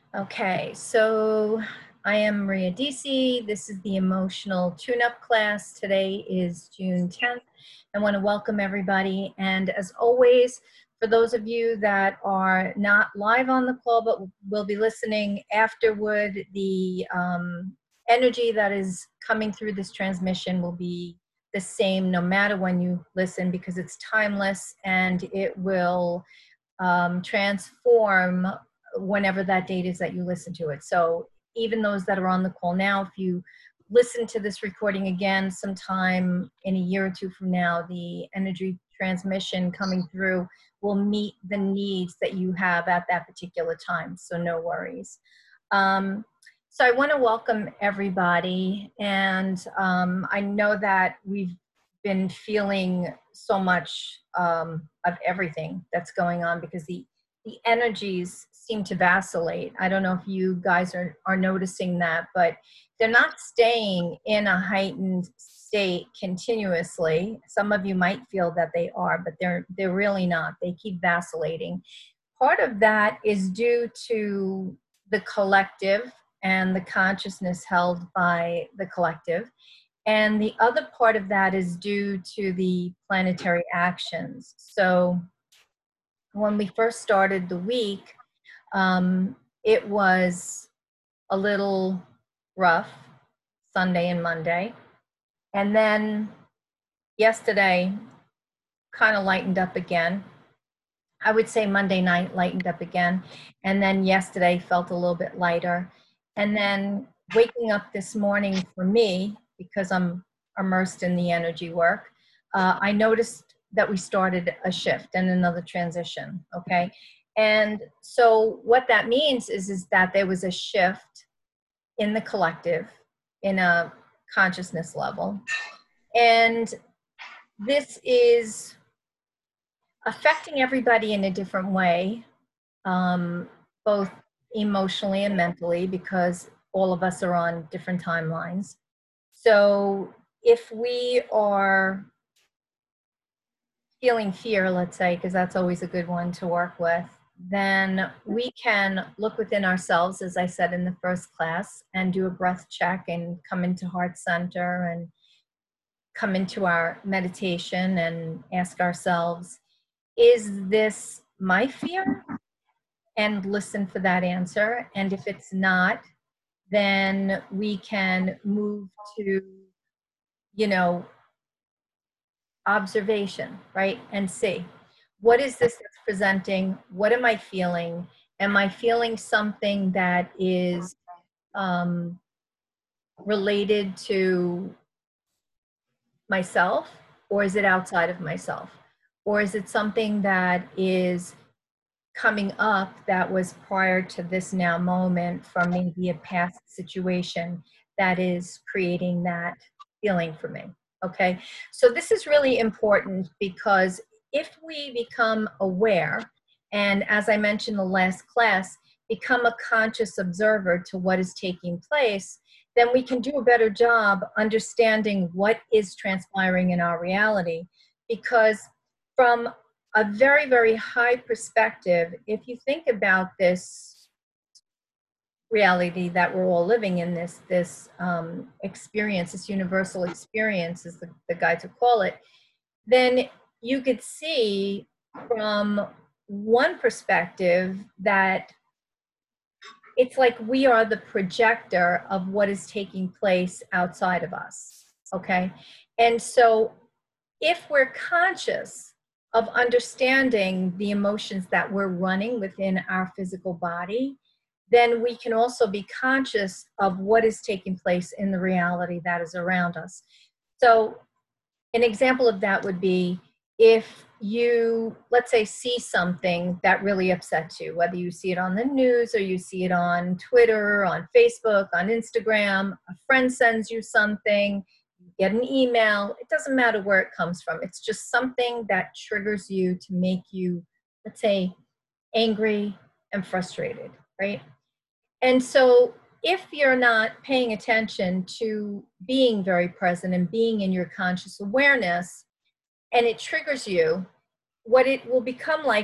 Okay, so I am Maria DC. This is the emotional tune-up class. Today is June 10th. I want to welcome everybody. And as always, for those of you that are not live on the call, but will be listening afterward, the energy that is coming through this transmission will be the same no matter when you listen, because it's timeless and it will transform whenever that date is that you listen to it. So even those that are on the call now, if you listen to this recording again sometime in a year or two from now, the energy transmission coming through will meet the needs that you have at that particular time. So no worries. So I want to welcome everybody. And I know that we've been feeling so much of everything that's going on because the energies seem to vacillate. I don't know if you guys are noticing that, but they're not staying in a heightened state continuously. Some of you might feel that they are, but they're really not. They keep vacillating. Part of that is due to the collective and the consciousness held by the collective. And the other part of that is due to the planetary actions. So when we first started the week, it was a little rough, Sunday and Monday. And then yesterday kind of lightened up again. I would say Monday night lightened up again. And then yesterday felt a little bit lighter. And then waking up this morning for me, because I'm immersed in the energy work, I noticed that we started a shift and another transition, okay? And so what that means is that there was a shift in the collective, in a consciousness level. And this is affecting everybody in a different way, both emotionally and mentally, because all of us are on different timelines. So if we are feeling fear, let's say, because that's always a good one to work with, then we can look within ourselves, as I said in the first class, and do a breath check and come into heart center and come into our meditation and ask ourselves, is this my fear? And listen for that answer. And if it's not, then we can move to, observation, right? And see, what is this that's presenting? What am I feeling? Am I feeling something that is related to myself, or is it outside of myself? Or is it something that is coming up that was prior to this now moment from maybe a past situation that is creating that feeling for me? Okay, so this is really important because if we become aware, and as I mentioned in the last class, become a conscious observer to what is taking place, then we can do a better job understanding what is transpiring in our reality. Because from a very, very high perspective, if you think about this reality that we're all living in, this experience, this universal experience is the guide to call it, then you could see from one perspective that it's like we are the projector of what is taking place outside of us, okay? And so if we're conscious of understanding the emotions that we're running within our physical body, then we can also be conscious of what is taking place in the reality that is around us. So an example of that would be if you, let's say, see something that really upsets you, whether you see it on the news or you see it on Twitter, on Facebook, on Instagram, a friend sends you something, you get an email, it doesn't matter where it comes from. It's just something that triggers you to make you, let's say, angry and frustrated, right? And so if you're not paying attention to being very present and being in your conscious awareness, and it triggers you, what it will become like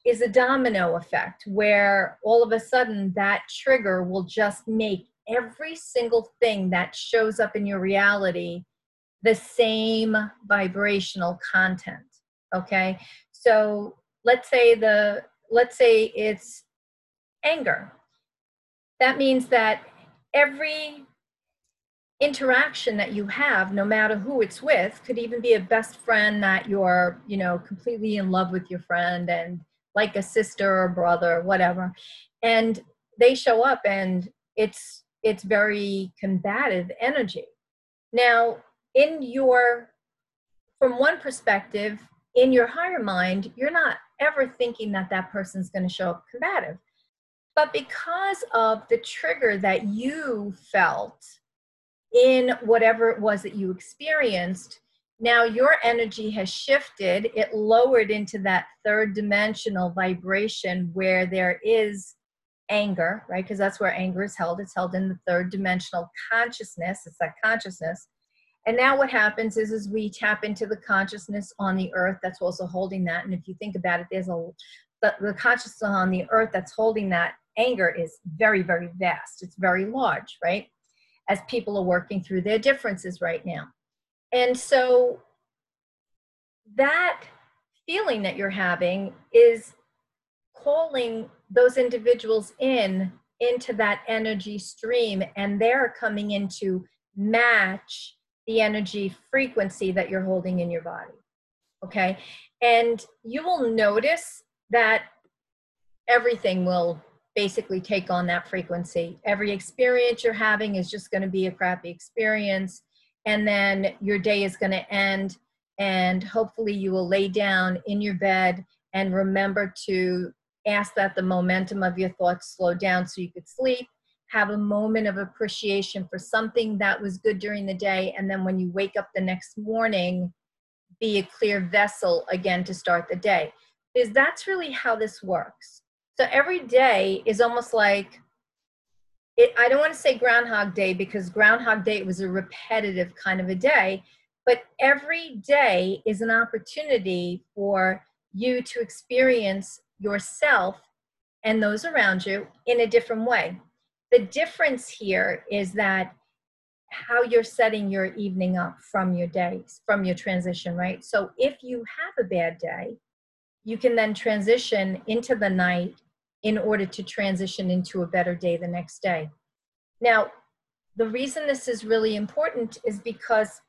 is a domino effect where all of a sudden that trigger will just make every single thing that shows up in your reality the same vibrational content. Okay, so let's say it's anger. That means that every interaction that you have, no matter who it's with, could even be a best friend that you're, completely in love with your friend and like a sister or brother, whatever. And they show up and it's very combative energy. Now, from one perspective, in your higher mind, you're not ever thinking that that person's going to show up combative. But because of the trigger that you felt in whatever it was that you experienced, now your energy has shifted. It lowered into that third dimensional vibration where there is anger, right? Because that's where anger is held. It's held in the third dimensional consciousness. It's that consciousness. And now what happens is we tap into the consciousness on the earth that's also holding that. And if you think about it, the consciousness on the earth that's holding that anger is very, very vast. It's very large, right? As people are working through their differences right now. And so that feeling that you're having is calling those individuals into that energy stream, and they're coming in to match the energy frequency that you're holding in your body. Okay? And you will notice that everything will basically take on that frequency. Every experience you're having is just going to be a crappy experience. And then your day is going to end. And hopefully you will lay down in your bed and remember to ask that the momentum of your thoughts slow down so you could sleep. Have a moment of appreciation for something that was good during the day. And then when you wake up the next morning, be a clear vessel again to start the day. Because that's really how this works. So every day is almost like, I don't want to say Groundhog Day, because Groundhog Day was a repetitive kind of a day, but every day is an opportunity for you to experience yourself and those around you in a different way. The difference here is that how you're setting your evening up from your days, from your transition, right? So if you have a bad day, you can then transition into the night in order to transition into a better day the next day. Now, the reason this is really important is because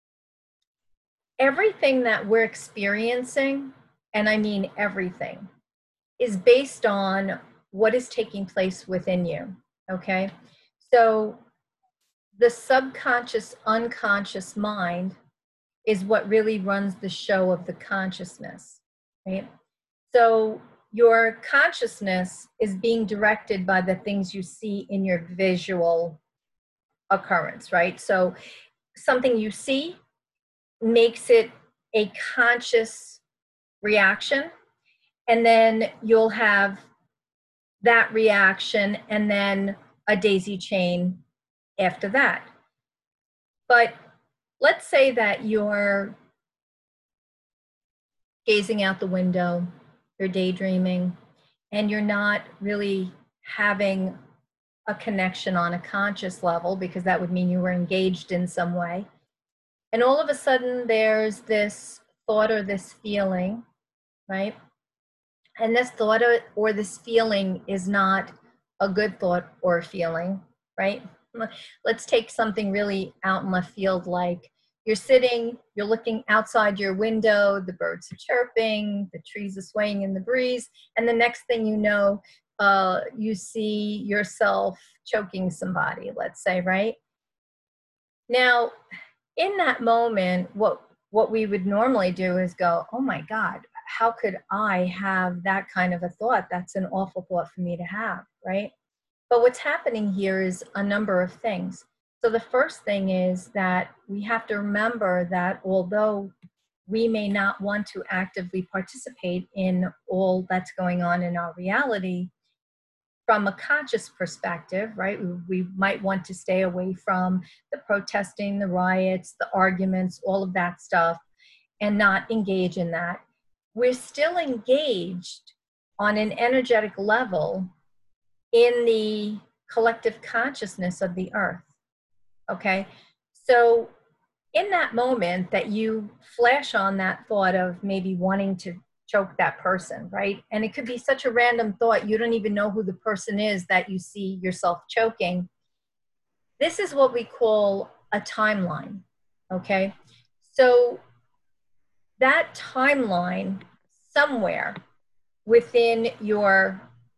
everything that we're experiencing, and I mean everything, is based on what is taking place within you, okay? So the subconscious, unconscious mind is what really runs the show of the consciousness, right? So your consciousness is being directed by the things you see in your visual occurrence, right? So something you see makes it a conscious reaction, and then you'll have that reaction and then a daisy chain after that. But let's say that you're gazing out the window, you're daydreaming, and you're not really having a connection on a conscious level, because that would mean you were engaged in some way. And all of a sudden there's this thought or this feeling, right? And this thought or this feeling is not a good thought or a feeling, right? Let's take something really out in left field, like you're sitting, you're looking outside your window, the birds are chirping, the trees are swaying in the breeze, and the next thing you know, you see yourself choking somebody, let's say, right? Now, in that moment, what we would normally do is go, oh my God, how could I have that kind of a thought? That's an awful thought for me to have, right? But what's happening here is a number of things. So the first thing is that we have to remember that although we may not want to actively participate in all that's going on in our reality, from a conscious perspective, right, we might want to stay away from the protesting, the riots, the arguments, all of that stuff, and not engage in that. We're still engaged on an energetic level in the collective consciousness of the earth. Okay? So in that moment that you flash on that thought of maybe wanting to choke that person, right? And it could be such a random thought, you don't even know who the person is that you see yourself choking. This is what we call a timeline, okay? So that timeline somewhere within your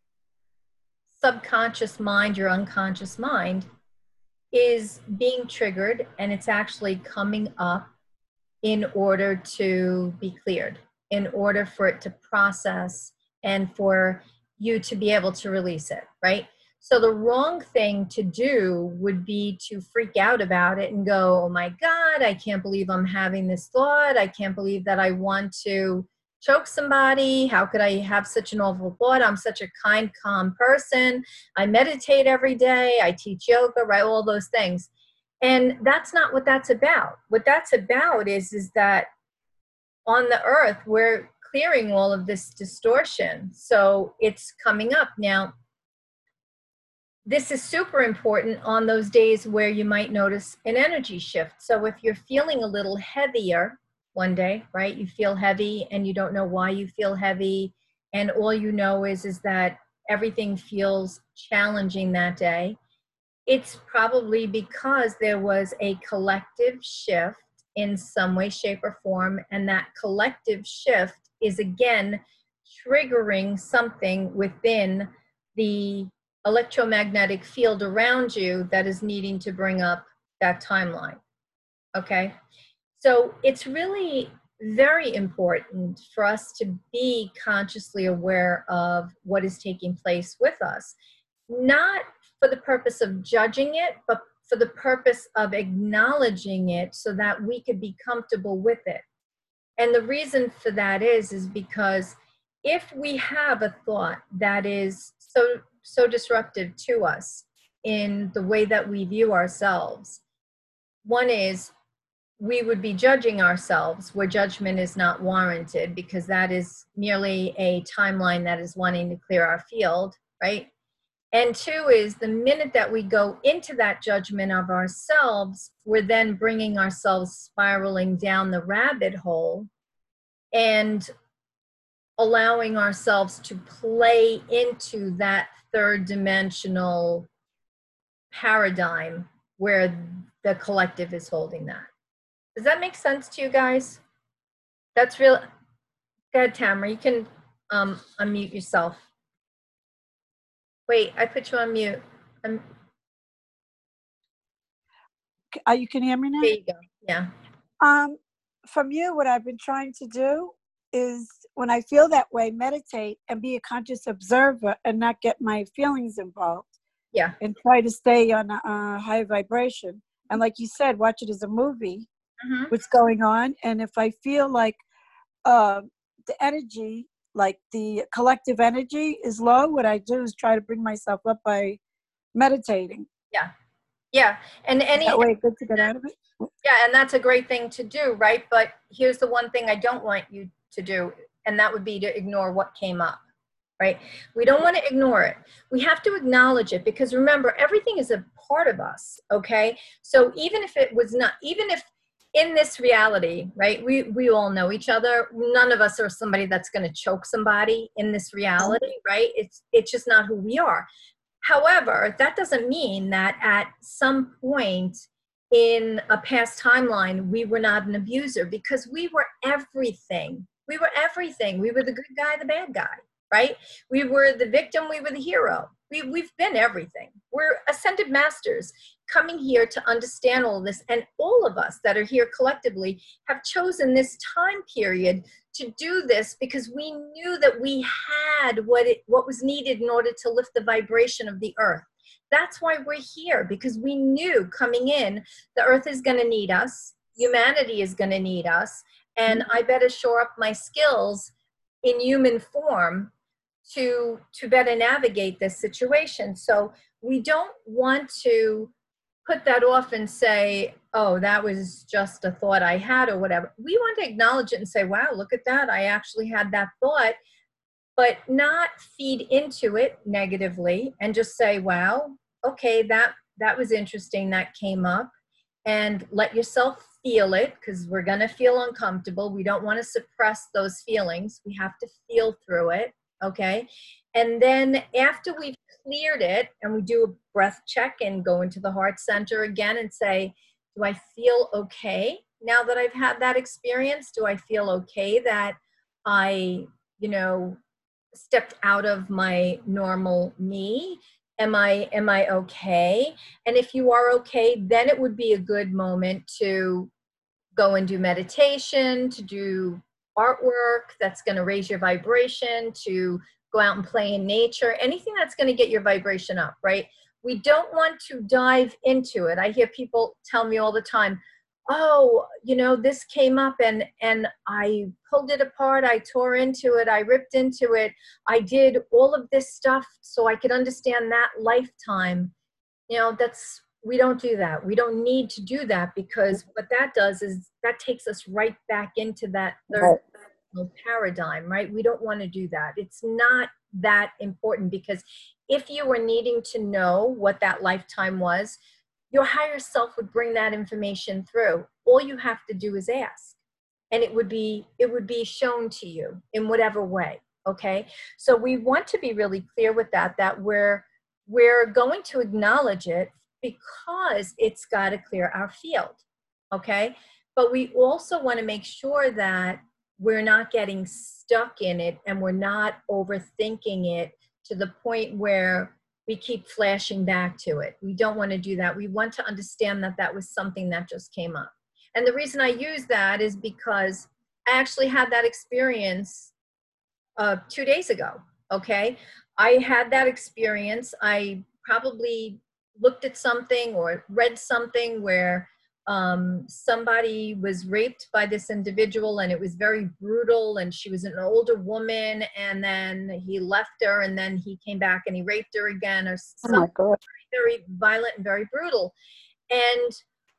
subconscious mind, your unconscious mind, is being triggered, and it's actually coming up in order to be cleared, in order for it to process and for you to be able to release it, right? So the wrong thing to do would be to freak out about it and go, oh my God, I can't believe I'm having this thought. I can't believe that I want to choke somebody. How could I have such an awful thought? I'm such a kind, calm person. I meditate every day. I teach yoga, right? All those things. And that's not what that's about. What that's about is that on the earth, we're clearing all of this distortion. So it's coming up. Now, this is super important on those days where you might notice an energy shift. So if you're feeling a little heavier one day, right? You feel heavy and you don't know why you feel heavy. And all you know is that everything feels challenging that day. It's probably because there was a collective shift in some way, shape, or form, and that collective shift is again triggering something within the electromagnetic field around you that is needing to bring up that timeline. Okay? So it's really very important for us to be consciously aware of what is taking place with us, not for the purpose of judging it, but for the purpose of acknowledging it so that we could be comfortable with it. And the reason for that is because if we have a thought that is so disruptive to us in the way that we view ourselves, one is we would be judging ourselves where judgment is not warranted, because that is merely a timeline that is wanting to clear our field, right? And two is the minute that we go into that judgment of ourselves, we're then bringing ourselves spiraling down the rabbit hole and allowing ourselves to play into that third dimensional paradigm where the collective is holding that. Does that make sense to you guys? That's real. Go ahead, Tamara. You can unmute yourself. Wait, I put you on mute. You can hear me now? There you go. Yeah. From you, what I've been trying to do is when I feel that way, meditate and be a conscious observer and not get my feelings involved. Yeah. And try to stay on a high vibration. And like you said, watch it as a movie, what's going on. And if I feel like the energy, like the collective energy is low, what I do is try to bring myself up by meditating. Yeah. Yeah. And that way good to get out of it. Yeah, and that's a great thing to do, right? But here's the one thing I don't want you to do, and that would be to ignore what came up, right? We don't want to ignore it. We have to acknowledge it, because remember, everything is a part of us, okay? So even if it was not, even if in this reality, right, we all know each other. None of us are somebody that's going to choke somebody in this reality, right? It's just not who we are. However, that doesn't mean that at some point in a past timeline, we were not an abuser, because we were everything. We were everything. We were the good guy, the bad guy, right? We were the victim, we were the hero. We've been everything. We're ascended masters coming here to understand all of this. And all of us that are here collectively have chosen this time period to do this because we knew that we had what was needed in order to lift the vibration of the earth. That's why we're here, because we knew coming in, the earth is going to need us, humanity is going to need us, and I better shore up my skills in human form to better navigate this situation. So we don't want to put that off and say, oh, that was just a thought I had or whatever. We want to acknowledge it and say, wow, look at that. I actually had that thought. but not feed into it negatively and just say, wow, okay, that was interesting, that came up, and let yourself feel it, because we're going to feel uncomfortable. We don't want to suppress those feelings. We have to feel through it, okay? And then after we've cleared it and we do a breath check and go into the heart center again and say, do I feel okay now that I've had that experience? Do I feel okay that I, stepped out of my normal me? Am I okay? And if you are okay, then it would be a good moment to go and do meditation, to do artwork that's going to raise your vibration, to go out and play in nature, anything that's going to get your vibration up, right? We don't want to dive into it. I hear people tell me all the time, oh, this came up and I pulled it apart, I tore into it, I ripped into it, I did all of this stuff so I could understand that lifetime. We don't do that. We don't need to do that, because what that does is that takes us right back into that third paradigm, right? We don't want to do that. It's not that important, because if you were needing to know what that lifetime was, your higher self would bring that information through. All you have to do is ask, and it would be shown to you in whatever way. Okay. So we want to be really clear with that we're going to acknowledge it because it's got to clear our field. Okay. But we also want to make sure that we're not getting stuck in it and we're not overthinking it to the point where we keep flashing back to it. We don't want to do that. We want to understand that that was something that just came up. And the reason I use that is because I actually had that experience 2 days ago. Okay. I had that experience. I probably looked at something or read something where somebody was raped by this individual, and it was very brutal, and she was an older woman, and then he left her, and then he came back and he raped her again, or something very violent and very brutal. And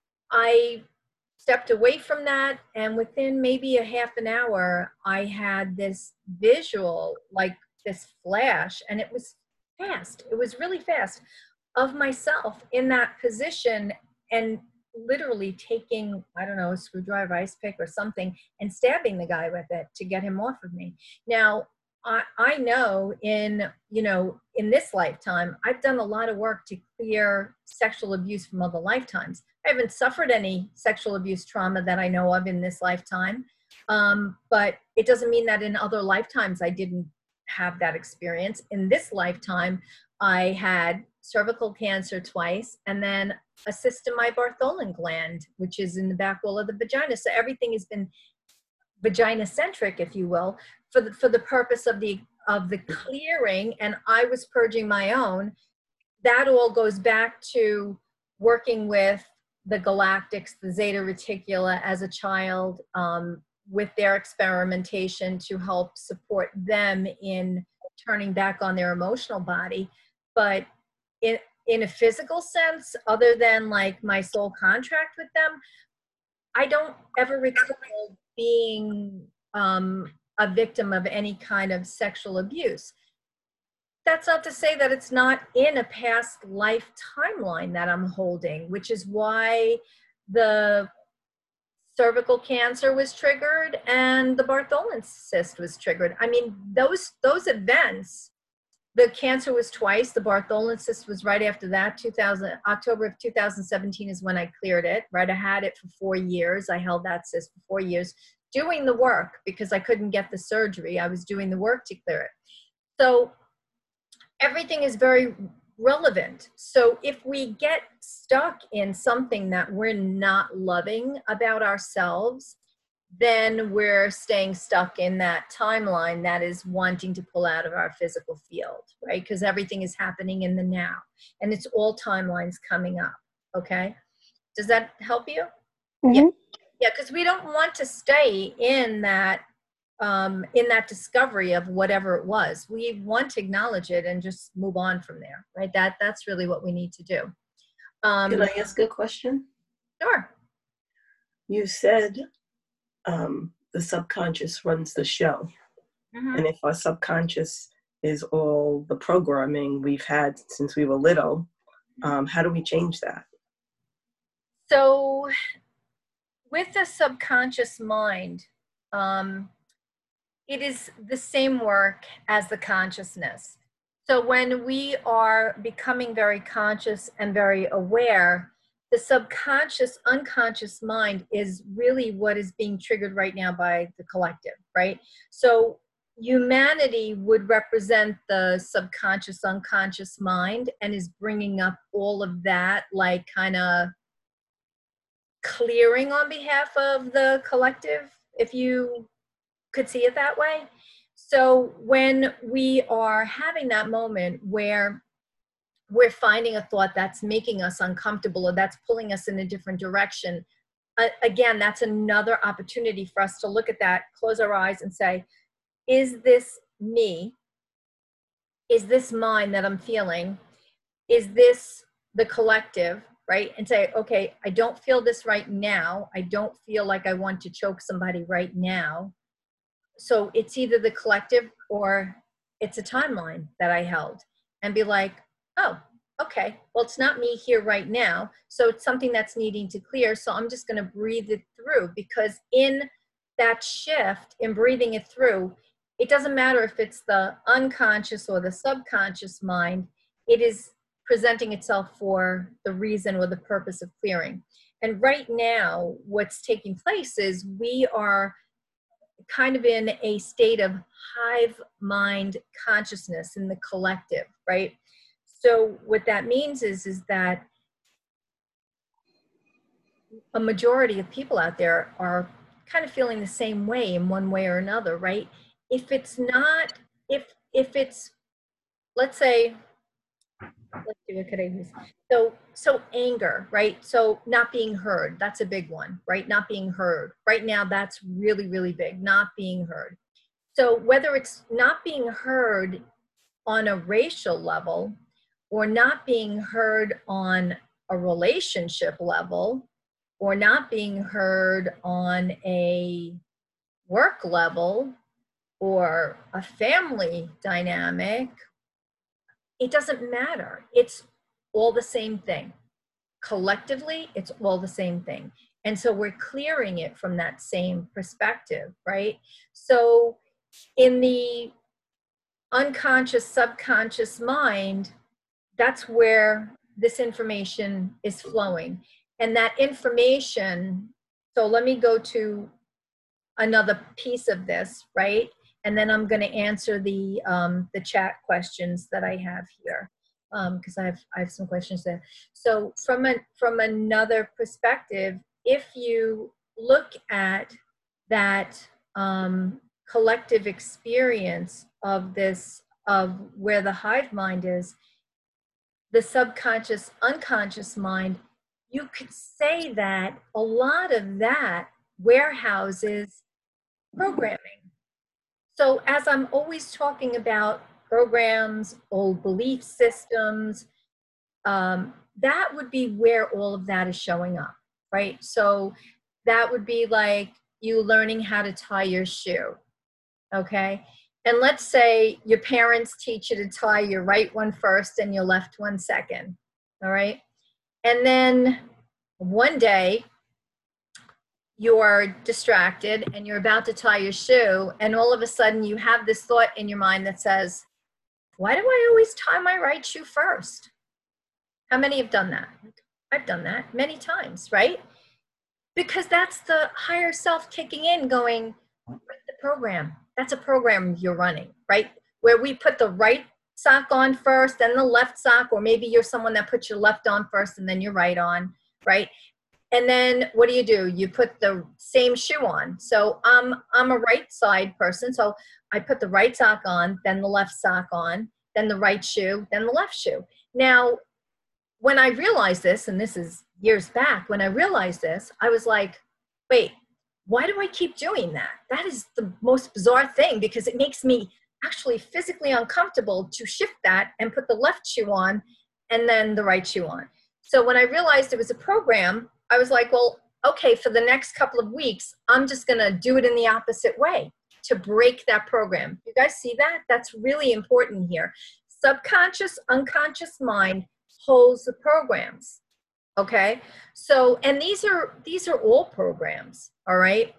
I stepped away from that, and within maybe a half an hour, I had this visual, like this flash, and it was fast. It was really fast, of myself in that position, and literally taking, I don't know, a screwdriver, ice pick or something, and stabbing the guy with it to get him off of me. Now, I know in this lifetime, I've done a lot of work to clear sexual abuse from other lifetimes. I haven't suffered any sexual abuse trauma that I know of in this lifetime. But it doesn't mean that in other lifetimes I didn't have that experience. In this lifetime, I had cervical cancer twice, and then a cyst in my Bartholin gland, which is in the back wall of the vagina. So everything has been vagina-centric, if you will, for the purpose of the clearing, and I was purging my own. That all goes back to working with the galactics, the Zeta Reticula as a child, with their experimentation to help support them in turning back on their emotional body. But in a physical sense, other than like my soul contract with them, I don't ever recall being a victim of any kind of sexual abuse. That's not to say that it's not in a past life timeline that I'm holding, which is why the cervical cancer was triggered and the Bartholin cyst was triggered. I mean, those events, the cancer was twice, the Bartholin cyst was right after that. October of 2017 is when I cleared it, right? I had it for 4 years. I held that cyst for 4 years, doing the work because I couldn't get the surgery. I was doing the work to clear it. So everything is very relevant. So if we get stuck in something that we're not loving about ourselves, then we're staying stuck in that timeline that is wanting to pull out of our physical field, right? Because everything is happening in the now, and it's all timelines coming up, okay? Does that help you? Mm-hmm. Yeah, because we don't want to stay in that discovery of whatever it was. We want to acknowledge it and just move on from there, right? That's really what we need to do. Can I ask a question? Sure. You said the subconscious runs the show. And if our subconscious is all the programming we've had since we were little, how do we change that? So with the subconscious mind, it is the same work as the consciousness. So when we are becoming very conscious and very aware, the subconscious, unconscious mind is really what is being triggered right now by the collective, right? So humanity would represent the subconscious, unconscious mind and is bringing up all of that, like kind of clearing on behalf of the collective, if you could see it that way. So when we are having that moment where we're finding a thought that's making us uncomfortable or that's pulling us in a different direction, again, that's another opportunity for us to look at that, close our eyes and say, is this me? Is this mine that I'm feeling? Is this the collective, right? And say, okay, I don't feel this right now. I don't feel like I want to choke somebody right now. So it's either the collective or it's a timeline that I held, and be like, oh, okay, well, it's not me here right now. So it's something that's needing to clear. So I'm just going to breathe it through, because in that shift, in breathing it through, it doesn't matter if it's the unconscious or the subconscious mind, it is presenting itself for the reason or the purpose of clearing. And right now, what's taking place is we are kind of in a state of hive mind consciousness in the collective, right? So what that means is that a majority of people out there are kind of feeling the same way in one way or another, right? If it's not, if it's, let's say, let's see, what could I use? So anger, right? So not being heard, that's a big one, right? Not being heard. Right now, that's really, really big, not being heard. So whether it's not being heard on a racial level or not being heard on a relationship level or not being heard on a work level or a family dynamic, it doesn't matter. It's all the same thing. Collectively, it's all the same thing. And so we're clearing it from that same perspective, right? So in the unconscious, subconscious mind, that's where this information is flowing. And that information, so let me go to another piece of this, right? And then I'm going to answer the chat questions that I have here, because I have some questions there. So from another perspective, if you look at that collective experience of this, of where the hive mind is, the subconscious, unconscious mind, you could say that a lot of that warehouses programming. So as I'm always talking about programs, old belief systems, that would be where all of that is showing up, right? So that would be like you learning how to tie your shoe, okay? And let's say your parents teach you to tie your right one first and your left one second, all right? And then one day, you're distracted and you're about to tie your shoe, and all of a sudden you have this thought in your mind that says, why do I always tie my right shoe first? How many have done that? I've done that many times, right? Because that's the higher self kicking in, going, what's the program? That's a program you're running, right? Where we put the right sock on first, then the left sock, or maybe you're someone that puts your left on first and then your right on, right? And then what do? You put the same shoe on. So I'm a right side person. So I put the right sock on, then the left sock on, then the right shoe, then the left shoe. Now, when I realized this, and this is years back, when I realized this, I was like, wait, why do I keep doing that? That is the most bizarre thing, because it makes me actually physically uncomfortable to shift that and put the left shoe on and then the right shoe on. So when I realized it was a program, I was like, well, okay, for the next couple of weeks, I'm just going to do it in the opposite way to break that program. You guys see that? That's really important here. Subconscious, unconscious mind holds the programs. Okay, so, and these are all programs. All right.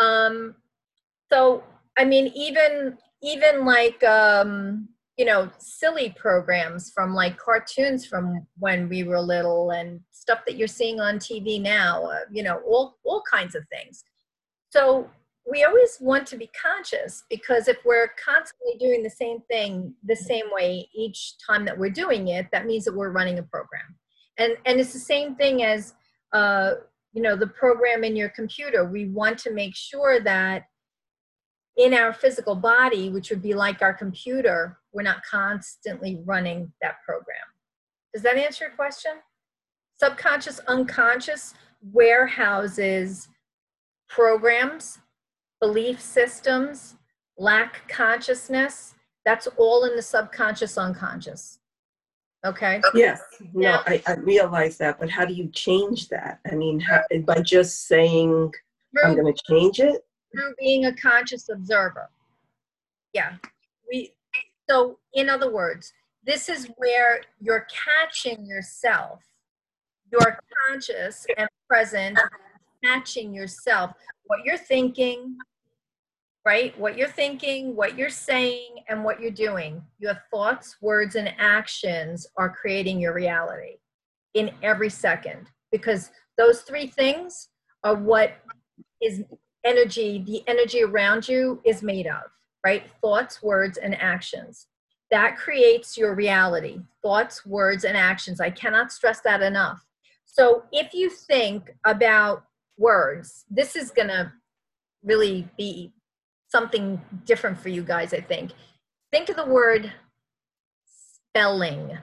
So I mean, even like you know, silly programs from like cartoons from when we were little and stuff that you're seeing on TV now, you know, all kinds of things. So we always want to be conscious, because if we're constantly doing the same thing the same way each time that we're doing it, that means that we're running a program. And it's the same thing as you know, the program in your computer. We want to make sure that in our physical body, which would be like our computer, we're not constantly running that program. Does that answer your question? Subconscious, unconscious warehouses programs, belief systems, lack consciousness. That's all in the subconscious, unconscious. Okay? Yes, no, Now, I realize that, but how do you change that? I mean, by just saying, I'm going to change it? Through being a conscious observer. Yeah. So in other words, this is where you're catching yourself. You're conscious and present, catching yourself. What you're thinking, right? What you're thinking, what you're saying, and what you're doing. Your thoughts, words, and actions are creating your reality in every second, because those three things are what is energy, the energy around you is made of, right? Thoughts, words, and actions. That creates your reality. Thoughts, words, and actions. I cannot stress that enough. So if you think about words, this is going to really be something different for you guys, I think. Think of the word spelling.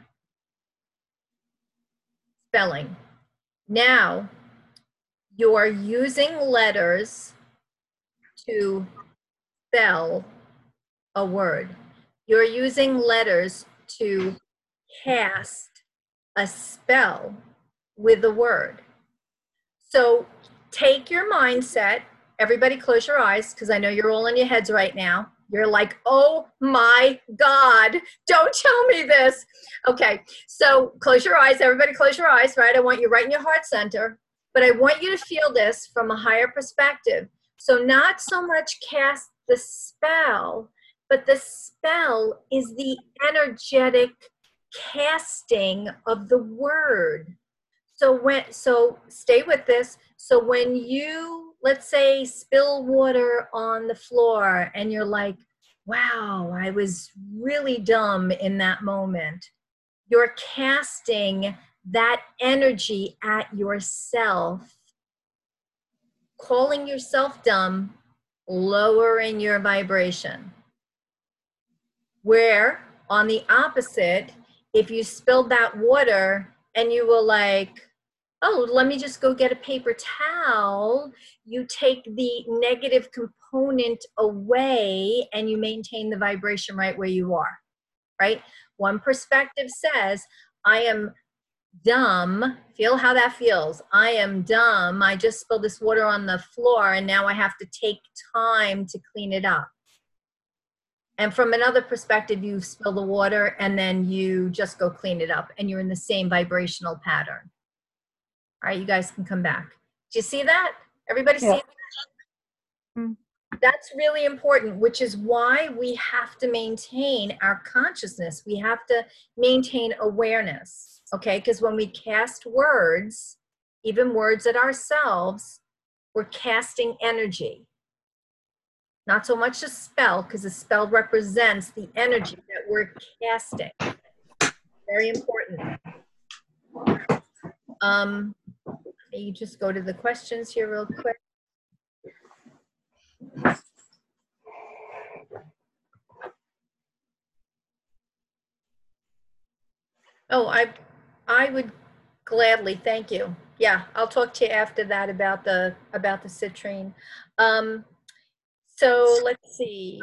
Spelling. Now, you're using letters to spell a word. You're using letters to cast a spell with a word. So take your mindset. Everybody close your eyes, because I know you're all in your heads right now. You're like, oh my God, don't tell me this. Okay, so close your eyes. Everybody close your eyes, right? I want you right in your heart center. But I want you to feel this from a higher perspective. So not so much cast the spell, but the spell is the energetic casting of the word. So stay with this. So when you, let's say, spill water on the floor and you're like, wow, I was really dumb in that moment, you're casting that energy at yourself, calling yourself dumb, lowering your vibration. Where on the opposite, if you spilled that water and you were like, oh, let me just go get a paper towel, you take the negative component away and you maintain the vibration right where you are, right? One perspective says, I am dumb. Feel how that feels. I am dumb. I just spilled this water on the floor and now I have to take time to clean it up. And from another perspective, you spill the water and then you just go clean it up and you're in the same vibrational pattern. All right, you guys can come back. Do you see that? Everybody see that? Mm. That's really important, which is why we have to maintain our consciousness. We have to maintain awareness, okay? Because when we cast words, even words at ourselves, we're casting energy. Not so much a spell, because a spell represents the energy that we're casting. Very important. You just go to the questions here real quick. Oh, I would gladly, thank you. Yeah, I'll talk to you after that about the citrine. So let's see.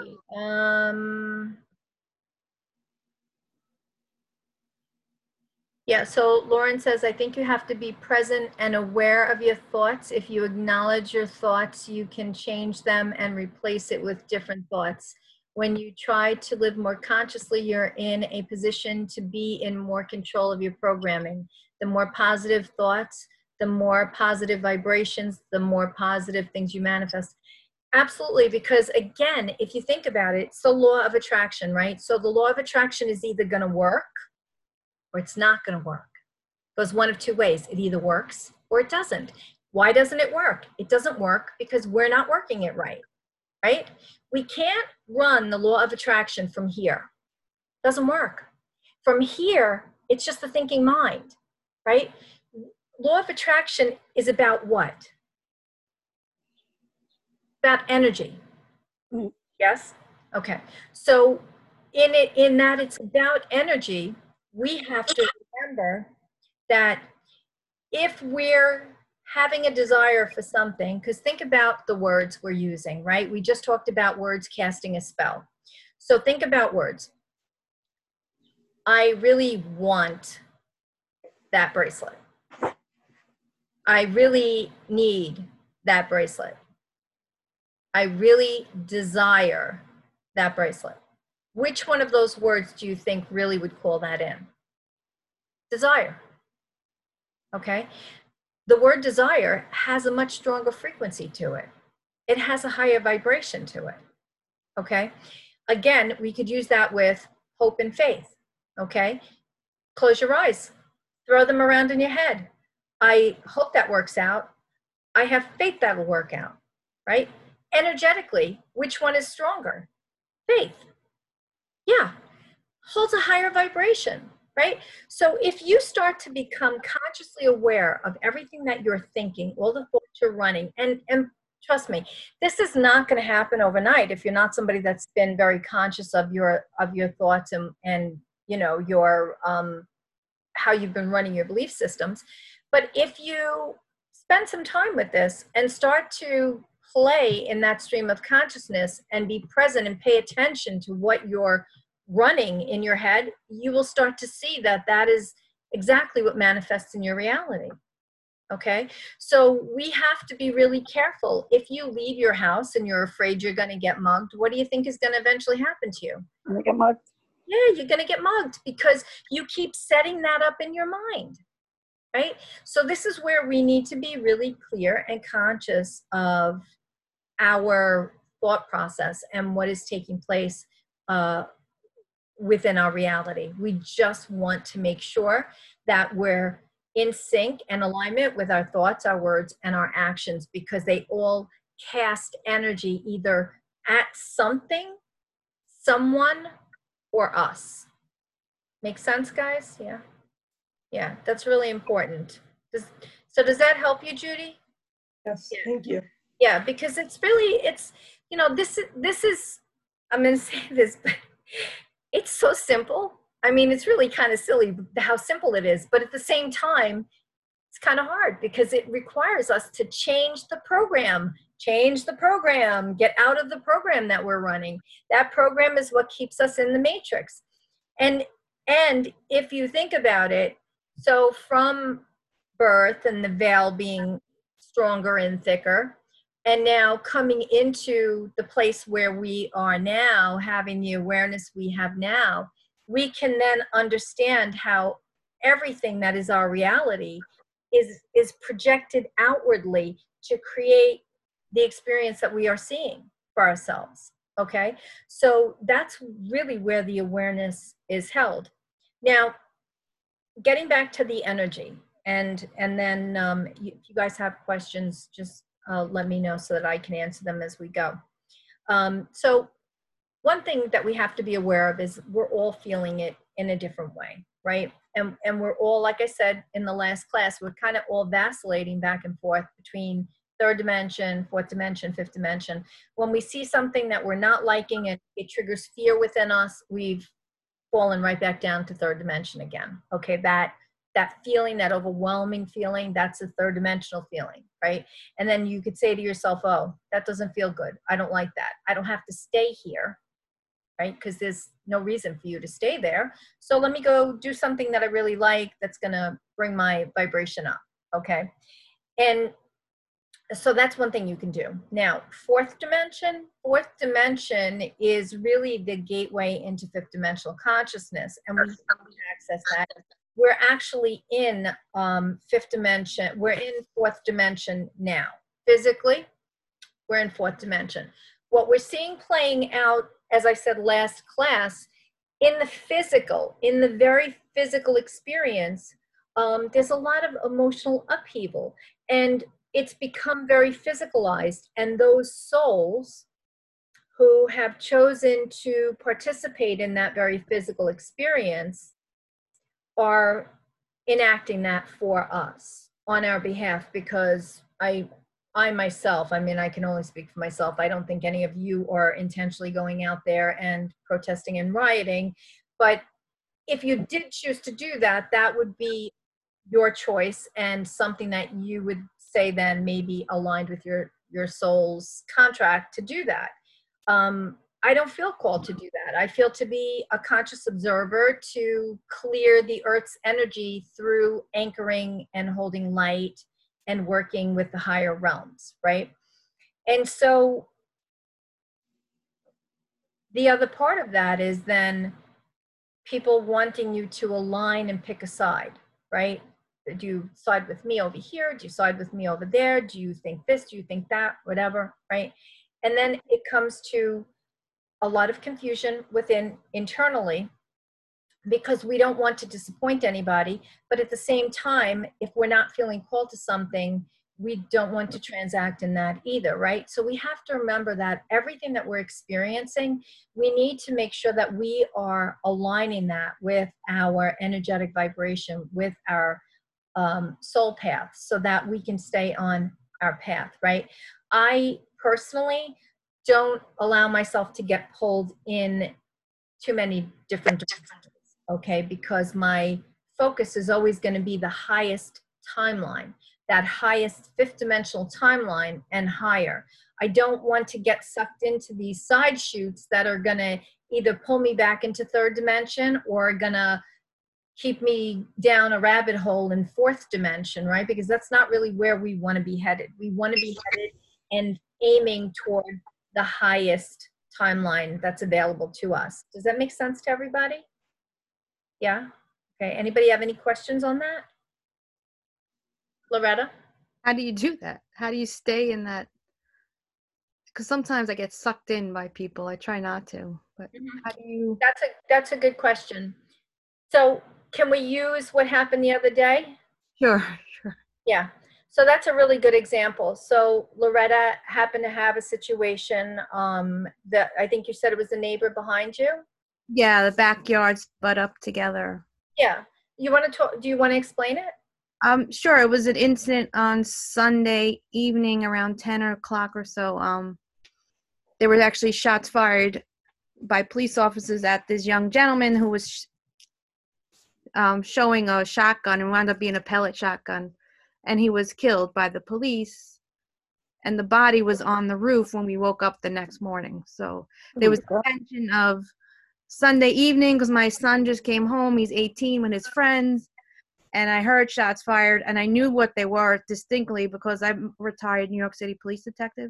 Yeah, so Lauren says, I think you have to be present and aware of your thoughts. If you acknowledge your thoughts, you can change them and replace it with different thoughts. When you try to live more consciously, you're in a position to be in more control of your programming. The more positive thoughts, the more positive vibrations, the more positive things you manifest. Absolutely, because again, if you think about it, it's the law of attraction, right? So the law of attraction is either going to work or it's not going to work. It goes one of two ways. It either works or it doesn't. Why doesn't it work? It doesn't work because we're not working it right, right? We can't run the law of attraction from here. It doesn't work. From here, it's just the thinking mind, right? Law of attraction is about what? About energy. Mm. Yes? Okay. So in that it's about energy, we have to remember that if we're having a desire for something, because think about the words we're using, right? We just talked about words casting a spell. So think about words. I really want that bracelet. I really need that bracelet. I really desire that bracelet. Which one of those words do you think really would call that in? Desire. Okay. The word desire has a much stronger frequency to it. It has a higher vibration to it. Okay. Again, we could use that with hope and faith. Okay. Close your eyes, throw them around in your head. I hope that works out. I have faith that'll work out. Right. Energetically, which one is stronger? Faith. Yeah. Holds a higher vibration, right? So if you start to become consciously aware of everything that you're thinking, all the thoughts you're running, and trust me, this is not going to happen overnight if you're not somebody that's been very conscious of your thoughts and you know your how you've been running your belief systems. But if you spend some time with this and start to play in that stream of consciousness and be present and pay attention to what you're running in your head, you will start to see that that is exactly what manifests in your reality. Okay, so we have to be really careful. If you leave your house and you're afraid you're going to get mugged, what do you think is going to eventually happen to you? And they get mugged. Yeah, you're going to get mugged because you keep setting that up in your mind, right? So this is where we need to be really clear and conscious of our thought process and what is taking place within our reality. We just want to make sure that we're in sync and alignment with our thoughts, our words, and our actions, because they all cast energy either at something, someone, or us. Make sense, guys? Yeah. Yeah, that's really important. Does that help you, Judy? Yes, Yeah. thank you. Yeah, because it's really, you know, this is, I'm going to say this, but it's so simple. I mean, it's really kind of silly how simple it is, but at the same time, it's kind of hard because it requires us to change the program, get out of the program that we're running. That program is what keeps us in the matrix. And if you think about it, so from birth and the veil being stronger and thicker, and now coming into the place where we are now, having the awareness we have now, we can then understand how everything that is our reality is projected outwardly to create the experience that we are seeing for ourselves. Okay, so that's really where the awareness is held. Now, getting back to the energy, and then if you guys have questions, just let me know so that I can answer them as we go. So one thing that we have to be aware of is we're all feeling it in a different way, right? And we're all, like I said in the last class, we're kind of all vacillating back and forth between third dimension, fourth dimension, fifth dimension. When we see something that we're not liking, it triggers fear within us, we've fallen right back down to third dimension again. Okay, that feeling, that overwhelming feeling, that's a third dimensional feeling, right? And then you could say to yourself, oh, that doesn't feel good. I don't like that. I don't have to stay here. right? Because there's no reason for you to stay there. So let me go do something that I really like that's going to bring my vibration up, okay? And so that's one thing you can do. Now, fourth dimension is really the gateway into fifth dimensional consciousness, and we can access that. We're actually in fifth dimension. We're in fourth dimension now. Physically, we're in fourth dimension. What we're seeing playing out, as I said last class, in the physical, in the very physical experience, there's a lot of emotional upheaval, and it's become very physicalized. And those souls who have chosen to participate in that very physical experience are enacting that for us on our behalf, because I myself, I mean, I can only speak for myself. I don't think any of you are intentionally going out there and protesting and rioting. But if you did choose to do that, that would be your choice and something that you would say then maybe aligned with your soul's contract to do that. I don't feel called to do that. I feel to be a conscious observer to clear the earth's energy through anchoring and holding light and working with the higher realms, right? And so the other part of that is then people wanting you to align and pick a side, right? Do you side with me over here? Do you side with me over there? Do you think this? Do you think that? Whatever, right? And then it comes to a lot of confusion within internally, because we don't want to disappoint anybody. But at the same time, if we're not feeling called to something, we don't want to transact in that either, right? So we have to remember that everything that we're experiencing, we need to make sure that we are aligning that with our energetic vibration, with our soul path, so that we can stay on our path, right? I personally don't allow myself to get pulled in too many different directions, okay? Because my focus is always going to be the highest timeline, that highest fifth dimensional timeline and higher. I don't want to get sucked into these side shoots that are going to either pull me back into third dimension or going to keep me down a rabbit hole in fourth dimension, right? Because that's not really where we want to be headed. We want to be headed and aiming toward the highest timeline that's available to us. Does that make sense to everybody? Yeah? Okay, anybody have any questions on that? Loretta? How do you do that? How do you stay in that? Because sometimes I get sucked in by people. I try not to, but how do you? That's a good question. So can we use what happened the other day? Sure. Yeah. So that's a really good example. So Loretta happened to have a situation that I think you said it was the neighbor behind you. Yeah, the backyards butt up together. Yeah. You want to talk? Do you want to explain it? Sure. It was an incident on Sunday evening around 10 o'clock or so. There were actually shots fired by police officers at this young gentleman who was showing a shotgun, and wound up being a pellet shotgun, and he was killed by the police, and the body was on the roof when we woke up the next morning. So there was tension of Sunday evening, because my son just came home. He's 18 with his friends, and I heard shots fired, and I knew what they were distinctly because I'm a retired New York City police detective.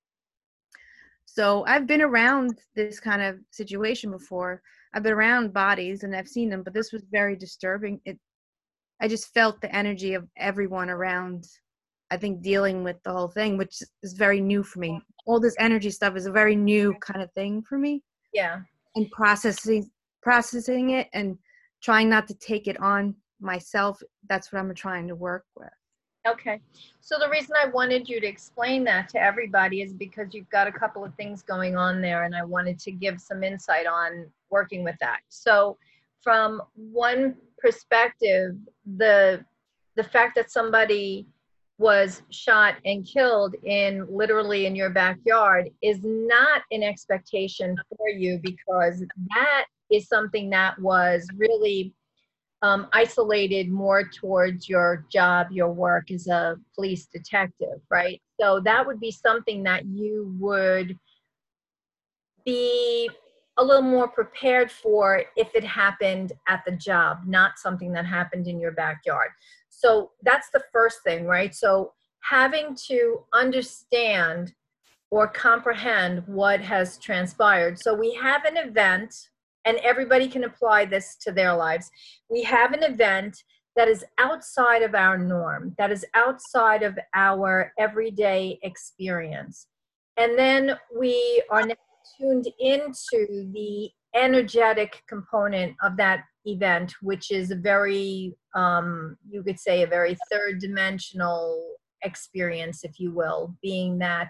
So I've been around this kind of situation before. I've been around bodies and I've seen them, but this was very disturbing. I just felt the energy of everyone around, I think, dealing with the whole thing, which is very new for me. All this energy stuff is a very new kind of thing for me. Yeah. And processing it and trying not to take it on myself. That's what I'm trying to work with. Okay. So the reason I wanted you to explain that to everybody is because you've got a couple of things going on there, and I wanted to give some insight on working with that. So from one perspective, the fact that somebody was shot and killed literally in your backyard is not an expectation for you, because that is something that was really isolated more towards your job, your work as a police detective, right? So that would be something that you would be a little more prepared for if it happened at the job, not something that happened in your backyard. So that's the first thing, right? So having to understand or comprehend what has transpired. So we have an event, and everybody can apply this to their lives. We have an event that is outside of our norm, that is outside of our everyday experience. And then we are now tuned into the energetic component of that event, which is a very, you could say, a very third dimensional experience, if you will, being that,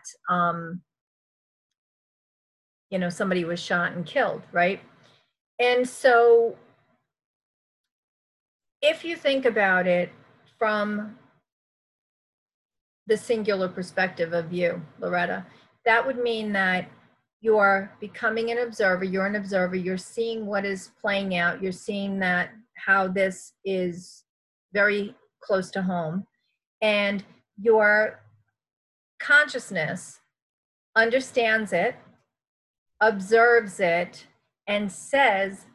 you know, somebody was shot and killed, right? And so if you think about it from the singular perspective of you, Loretta, that would mean that you're becoming an observer, you're an observer, you're seeing what is playing out, you're seeing that how this is very close to home, and your consciousness understands it, observes it, and says,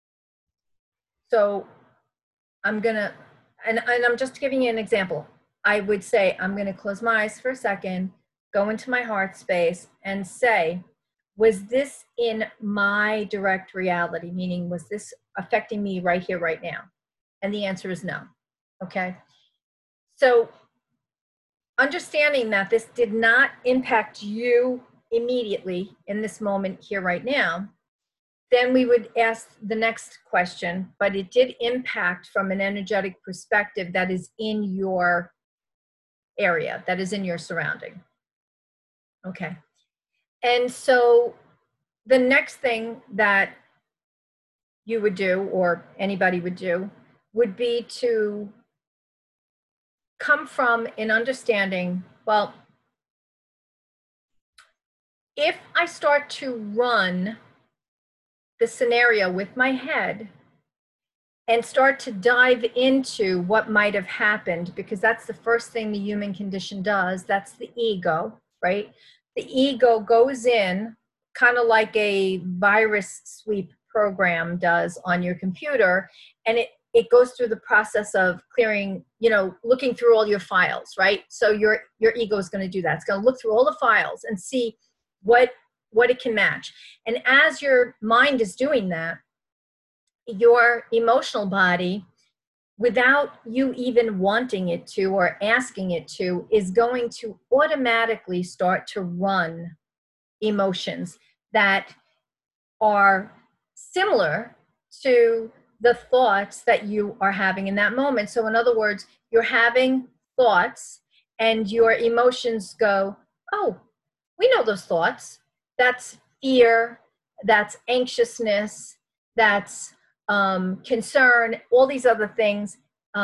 so I'm gonna, and I'm just giving you an example. I would say, I'm gonna close my eyes for a second, go into my heart space and say, was this in my direct reality? Meaning, was this affecting me right here, right now? And the answer is no, okay? So understanding that this did not impact you immediately in this moment here, right now, then we would ask the next question, but it did impact from an energetic perspective that is in your area, that is in your surrounding. Okay. And so the next thing that you would do, or anybody would do, would be to come from an understanding, well, if I start to run the scenario with my head and start to dive into what might have happened, because that's the first thing the human condition does, that's the ego, right? The ego goes in kind of like a virus sweep program does on your computer, and it goes through the process of clearing, you know, looking through all your files, right? So your ego is going to do that. It's going to look through all the files and see what it can match. And as your mind is doing that, your emotional body, without you even wanting it to or asking it to, is going to automatically start to run emotions that are similar to the thoughts that you are having in that moment. So in other words, you're having thoughts and your emotions go, oh, we know those thoughts. That's fear, that's anxiousness, that's concern, all these other things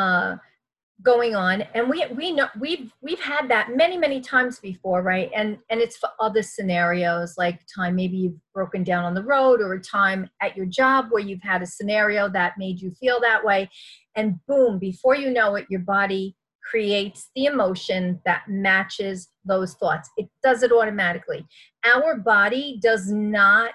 going on. And we know we've had that many times before, right? And it's for other scenarios, like time maybe you've broken down on the road, or a time at your job where you've had a scenario that made you feel that way, and boom, before you know it, your body creates the emotion that matches those thoughts. It does it automatically. Our body does not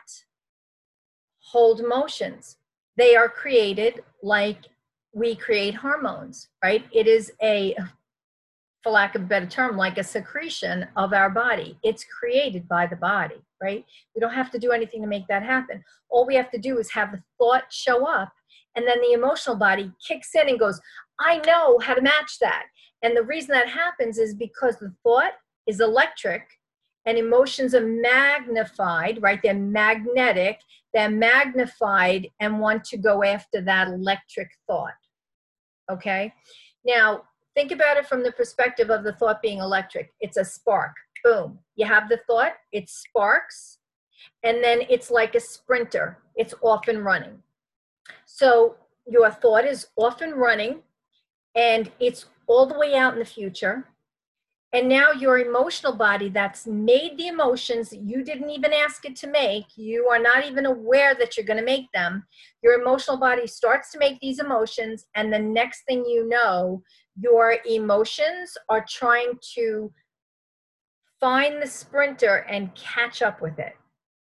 hold emotions. They are created like we create hormones, right? It is a, for lack of a better term, like a secretion of our body. It's created by the body, right? We don't have to do anything to make that happen. All we have to do is have the thought show up, and then the emotional body kicks in and goes, I know how to match that. And the reason that happens is because the thought is electric and emotions are magnified, right? They're magnetic, they're magnified and want to go after that electric thought, okay? Now, think about it from the perspective of the thought being electric. It's a spark, boom. You have the thought, it sparks, and then it's like a sprinter. It's off and running. So your thought is off and running, and it's all the way out in the future. And now your emotional body that's made the emotions that you didn't even ask it to make, you are not even aware that you're going to make them. Your emotional body starts to make these emotions, and the next thing you know, your emotions are trying to find the sprinter and catch up with it.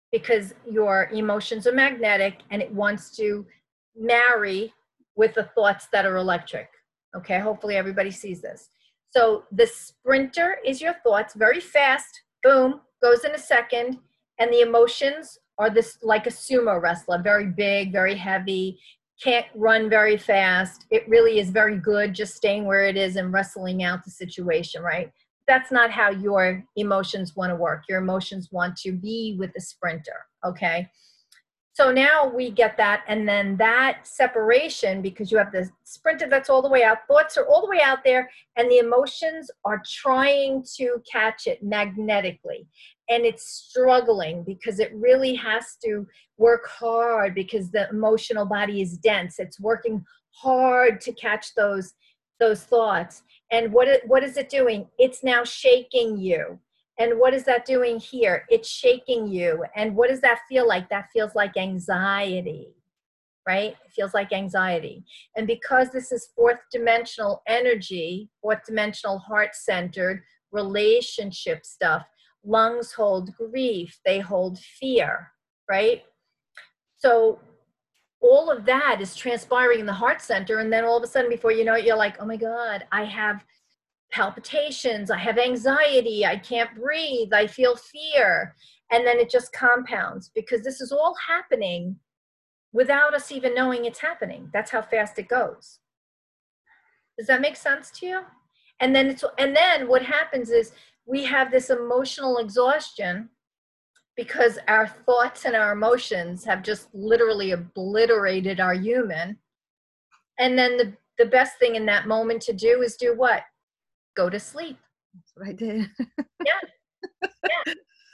because your emotions are magnetic and it wants to marry with the thoughts that are electric. Okay, hopefully everybody sees this. So the sprinter is your thoughts, very fast, boom, goes in a second, and the emotions are this like a sumo wrestler, very big, very heavy, can't run very fast. It really is very good just staying where it is and wrestling out the situation, right? That's not how your emotions want to work. Your emotions want to be with the sprinter, okay? So now we get that, and then that separation, because you have the sprinter that's all the way out, thoughts are all the way out there, and the emotions are trying to catch it magnetically. And it's struggling because it really has to work hard because the emotional body is dense. It's working hard to catch those thoughts. And what is it doing? It's now shaking you. And what is that doing here? It's shaking you. And what does that feel like? That feels like anxiety, right? It feels like anxiety. And because this is fourth dimensional energy, fourth dimensional heart-centered relationship stuff, lungs hold grief, they hold fear, right? So all of that is transpiring in the heart center. And then all of a sudden, before you know it, you're like, oh my God, I have palpitations, I have anxiety, I can't breathe, I feel fear. And then it just compounds because this is all happening without us even knowing it's happening. That's how fast it goes. Does that make sense to you? And then what happens is we have this emotional exhaustion because our thoughts and our emotions have just literally obliterated our human. And then the best thing in that moment to do is do what? Go to sleep. That's what I did. Yeah.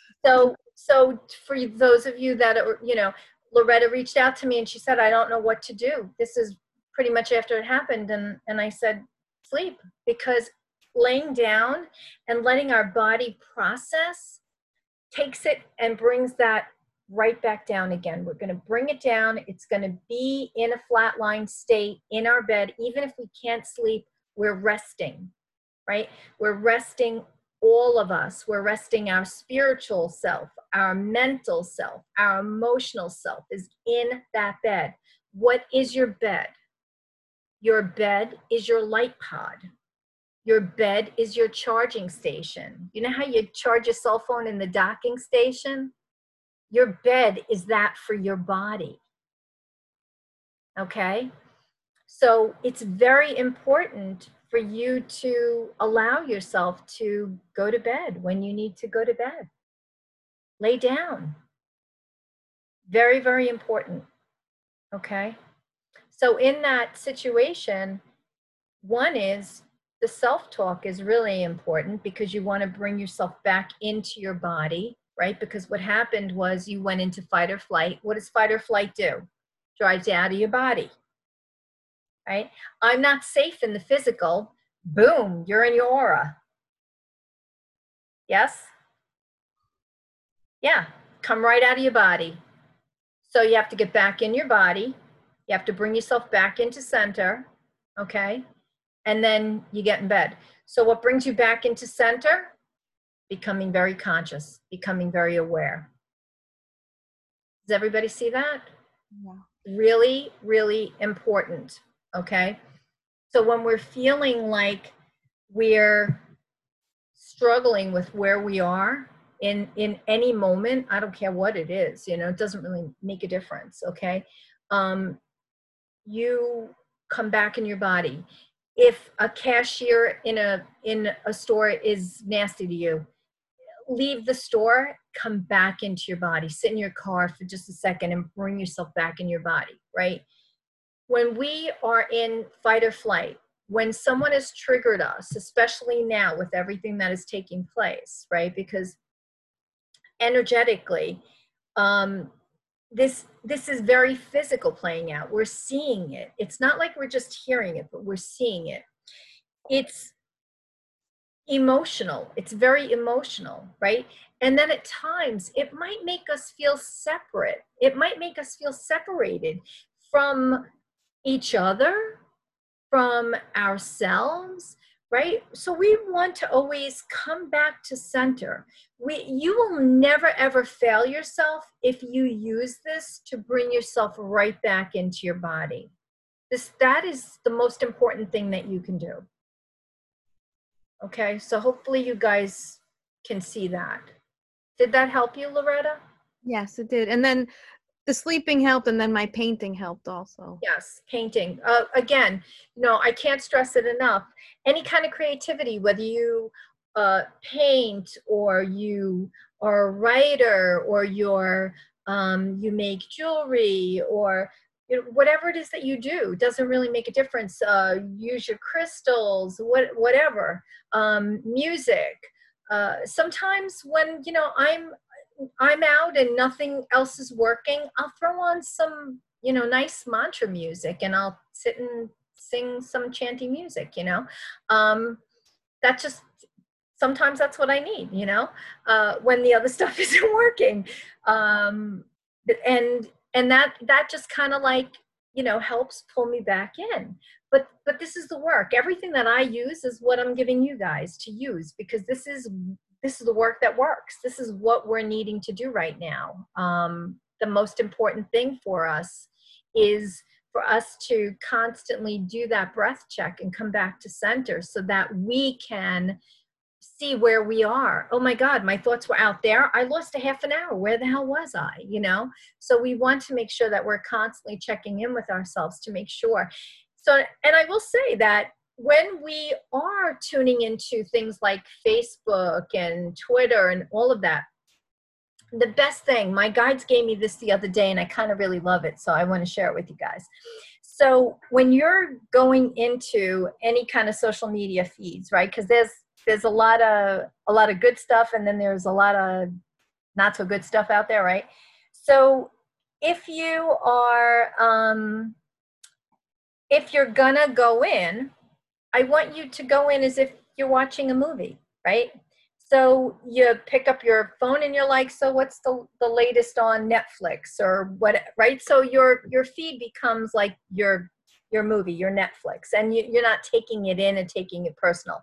So for those of you that are, Loretta reached out to me and she said, I don't know what to do. This is pretty much after it happened. And I said, sleep, because laying down and letting our body process takes it and brings that right back down again. We're going to bring it down. It's going to be in a flatline state in our bed. Even if we can't sleep, we're resting, right? We're resting, all of us. We're resting our spiritual self, our mental self, our emotional self is in that bed. What is your bed? Your bed is your light pod. Your bed is your charging station. You know how you charge your cell phone in the docking station? Your bed is that for your body. Okay? So it's very important for you to allow yourself to go to bed when you need to go to bed. Lay down. Very, very important. Okay? So in that situation, one is the self-talk is really important because you want to bring yourself back into your body, right? Because what happened was you went into fight or flight. What does fight or flight do? Drives you out of your body, right? I'm not safe in the physical. Boom, you're in your aura. Yes? Yeah, come right out of your body. So you have to get back in your body. You have to bring yourself back into center, okay? And then you get in bed. So what brings you back into center? Becoming very conscious, becoming very aware. Does everybody see that? Yeah. Really, really important, okay? So when we're feeling like we're struggling with where we are in any moment, I don't care what it is, it doesn't really make a difference, okay? You come back in your body. If a cashier in a store is nasty to you, leave the store, come back into your body, sit in your car for just a second and bring yourself back in your body, right? When we are in fight or flight, when someone has triggered us, especially now with everything that is taking place, right? Because energetically, this is very physical playing out. We're seeing it. It's not like we're just hearing it, but we're seeing it. It's emotional. It's very emotional, right? And then at times it might make us feel separate. It might make us feel separated from each other, from ourselves, right? So we want to always come back to center. You will never ever fail yourself if you use this to bring yourself right back into your body. That is the most important thing that you can do. Okay, so hopefully you guys can see that. Did that help you, Loretta? Yes, it did. And then the sleeping helped, and then my painting helped also. Yes, painting. Again, I can't stress it enough. Any kind of creativity, whether you paint or you are a writer or you make jewelry or whatever it is that you do, doesn't really make a difference. Use your crystals, whatever. Music. Sometimes when I'm out and nothing else is working, I'll throw on some, nice mantra music and I'll sit and sing some chanty music, that just, sometimes that's what I need, when the other stuff isn't working. And that just kind of like, helps pull me back in. But this is the work. Everything that I use is what I'm giving you guys to use, because this is the work that works. This is what we're needing to do right now. The most important thing for us is for us to constantly do that breath check and come back to center so that we can see where we are. Oh my God, my thoughts were out there. I lost a half an hour. Where the hell was I? So we want to make sure that we're constantly checking in with ourselves to make sure. So, and I will say that when we are tuning into things like Facebook and Twitter and all of that, the best thing, my guides gave me this the other day and I kind of really love it. So I want to share it with you guys. So when you're going into any kind of social media feeds, right? Because there's a lot of good stuff and then there's a lot of not so good stuff out there, right? So if you are, if you're gonna go in, I want you to go in as if you're watching a movie, right? So you pick up your phone and you're like, so what's the latest on Netflix or what, right? So your feed becomes like your movie, your Netflix, and you're not taking it in and taking it personal.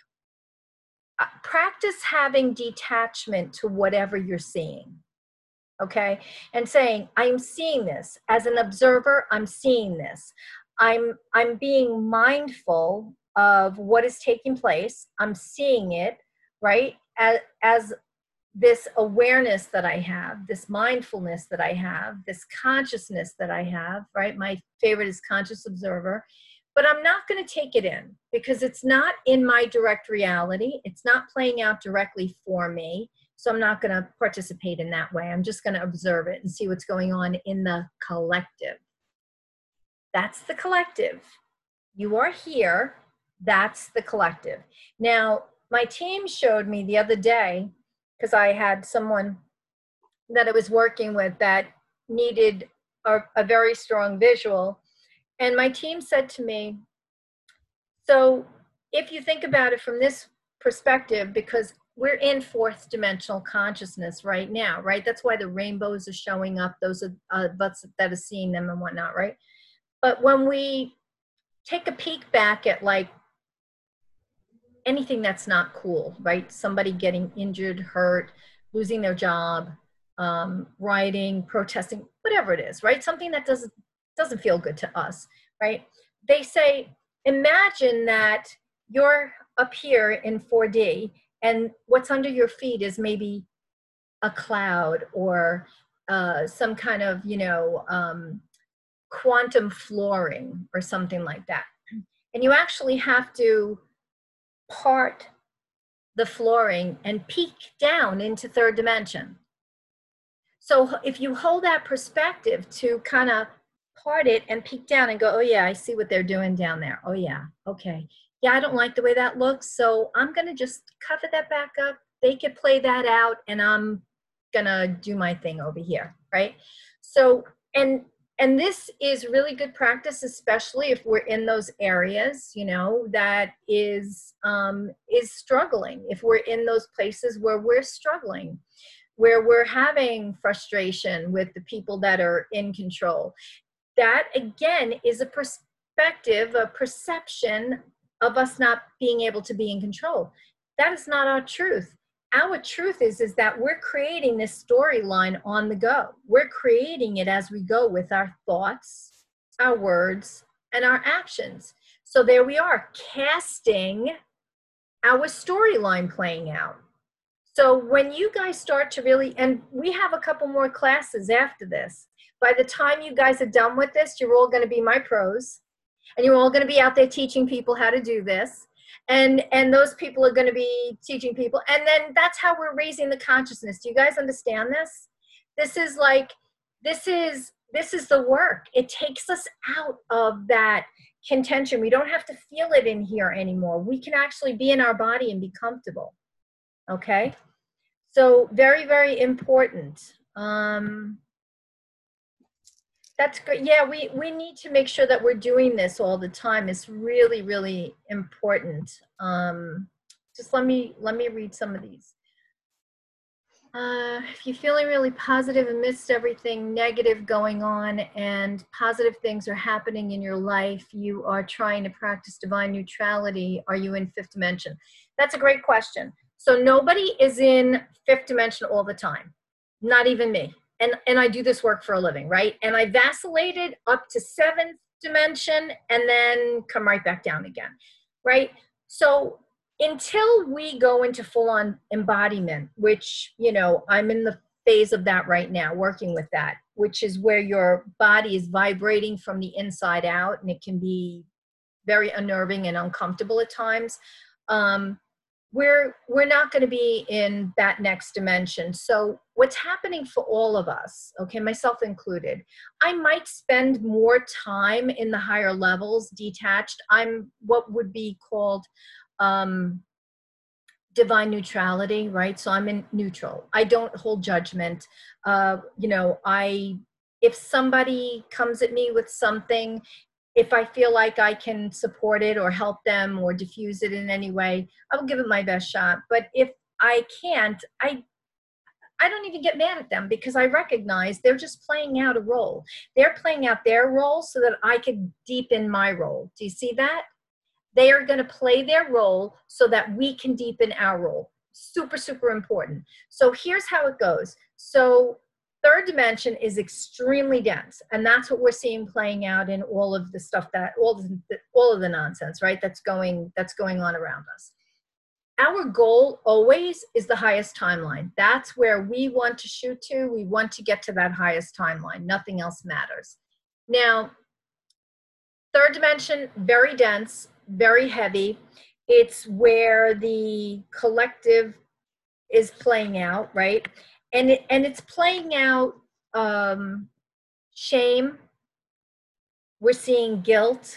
Practice having detachment to whatever you're seeing, okay? And saying, I'm seeing this. As an observer, I'm seeing this. I'm being mindful of what is taking place. I'm seeing it, right? As this awareness that I have, this mindfulness that I have, this consciousness that I have, right? My favorite is conscious observer. But I'm not going to take it in because it's not in my direct reality. It's not playing out directly for me. So I'm not going to participate in that way. I'm just going to observe it and see what's going on in the collective. That's the collective. You are here. That's the collective. Now, my team showed me the other day, because I had someone that I was working with that needed a very strong visual. And my team said to me, so if you think about it from this perspective, because we're in fourth dimensional consciousness right now, right? That's why the rainbows are showing up. Those are us that are seeing them and whatnot, right? But when we take a peek back at like anything that's not cool, right? Somebody getting injured, hurt, losing their job, rioting, protesting, whatever it is, right? Something that doesn't feel good to us, right? They say, imagine that you're up here in 4D and what's under your feet is maybe a cloud or some kind of, quantum flooring or something like that. And you actually have to part the flooring and peek down into third dimension. So if you hold that perspective to kind of part it and peek down and go, oh yeah, I see what they're doing down there. Oh yeah, okay. Yeah, I don't like the way that looks, so I'm going to just cover that back up. They could play that out and I'm going to do my thing over here, right? So, and this is really good practice, especially if we're in those areas, that is struggling. If we're in those places where we're struggling, where we're having frustration with the people that are in control. That, again, is a perspective, a perception of us not being able to be in control. That is not our truth. Our truth is that we're creating this storyline on the go. We're creating it as we go with our thoughts, our words, and our actions. So there we are, casting our storyline playing out. So when you guys start to really, and we have a couple more classes after this, by the time you guys are done with this, you're all going to be my pros, and you're all going to be out there teaching people how to do this. And those people are going to be teaching people. And then that's how we're raising the consciousness. Do you guys understand this? This is the work. It takes us out of that contention. We don't have to feel it in here anymore. We can actually be in our body and be comfortable. Okay? So very, very important. That's great. Yeah, we need to make sure that we're doing this all the time. It's really, really important. Just let me read some of these. If you're feeling really positive amidst everything negative going on and positive things are happening in your life, you are trying to practice divine neutrality. Are you in fifth dimension? That's a great question. So nobody is in fifth dimension all the time, not even me. And I do this work for a living, right? And I vacillated up to seventh dimension and then come right back down again, right? So until we go into full-on embodiment, which, you know, I'm in the phase of that right now, working with that, which is where your body is vibrating from the inside out, and it can be very unnerving and uncomfortable at times. We're not going to be in that next dimension. So what's happening for all of us, okay, myself included, I might spend more time in the higher levels, detached. I'm what would be called divine neutrality, right? So I'm in neutral. I don't hold judgment. You know, if somebody comes at me with something, if I feel like I can support it or help them or diffuse it in any way, I will give it my best shot. But if I can't, I don't even get mad at them, because I recognize they're just playing out a role. They're playing out their role so that I could deepen my role. Do you see that? They are going to play their role so that we can deepen our role. Super, super important. So here's how it goes. So third dimension is extremely dense, and that's what we're seeing playing out in all of the stuff that all of the nonsense, right? That's going on around us. Our goal always is the highest timeline. That's where we want to shoot to. We want to get to that highest timeline. Nothing else matters. Now, third dimension, very dense, very heavy. It's where the collective is playing out, right? And it's playing out shame. We're seeing guilt,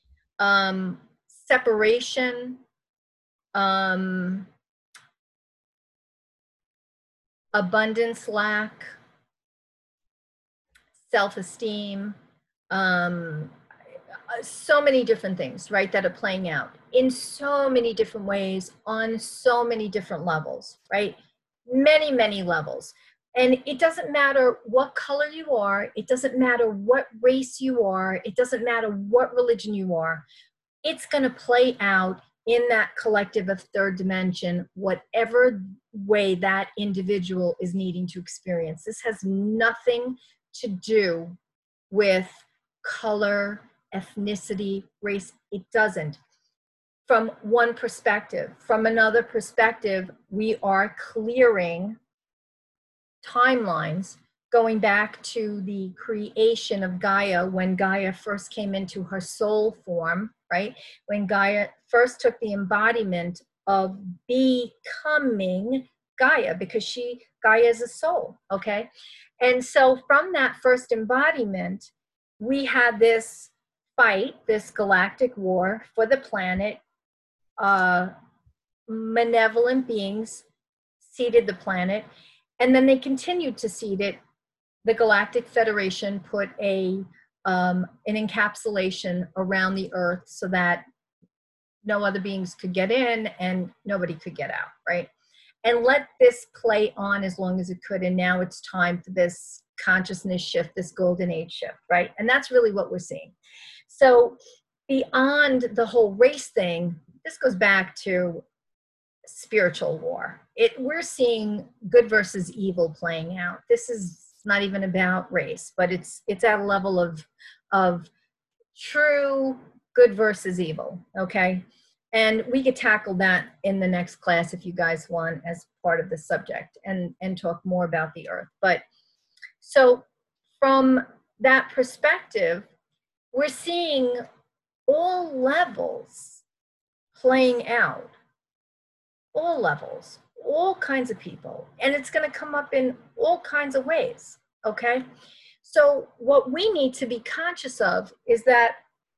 separation, abundance lack, self-esteem, so many different things, right, that are playing out in so many different ways on so many different levels, right? Many, many levels. And it doesn't matter what color you are. It doesn't matter what race you are. It doesn't matter what religion you are. It's going to play out in that collective of third dimension, whatever way that individual is needing to experience. This has nothing to do with color, ethnicity, race. It doesn't. From one perspective. From another perspective, we are clearing timelines going back to the creation of Gaia, when Gaia first came into her soul form, right? When Gaia first took the embodiment of becoming Gaia, because Gaia is a soul, okay? And so from that first embodiment, we had this fight, this galactic war for the planet. Malevolent beings seeded the planet, and then they continued to seed it. The Galactic Federation put an encapsulation around the Earth so that no other beings could get in and nobody could get out, right? And let this play on as long as it could. And now it's time for this consciousness shift, this golden age shift, right? And that's really what we're seeing. So beyond the whole race thing, this goes back to spiritual war. We're seeing good versus evil playing out. This is not even about race, but it's at a level of true good versus evil. Okay. And we could tackle that in the next class if you guys want, as part of the subject, and talk more about the earth. But so from that perspective, we're seeing all levels playing out, all levels, all kinds of people, and it's going to come up in all kinds of ways. Okay. So what we need to be conscious of is that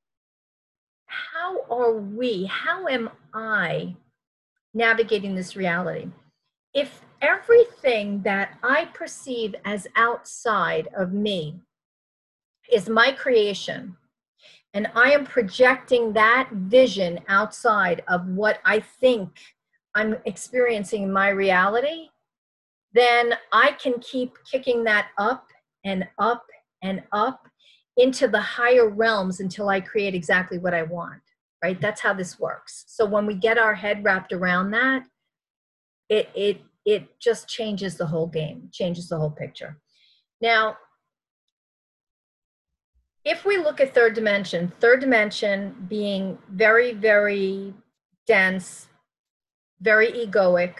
how am I navigating this reality? If everything that I perceive as outside of me is my creation, and I am projecting that vision outside of what I think I'm experiencing in my reality, then I can keep kicking that up and up and up into the higher realms until I create exactly what I want, right? That's how this works. So when we get our head wrapped around that, it just changes the whole game, changes the whole picture. Now, if we look at third dimension being very, very dense, very egoic,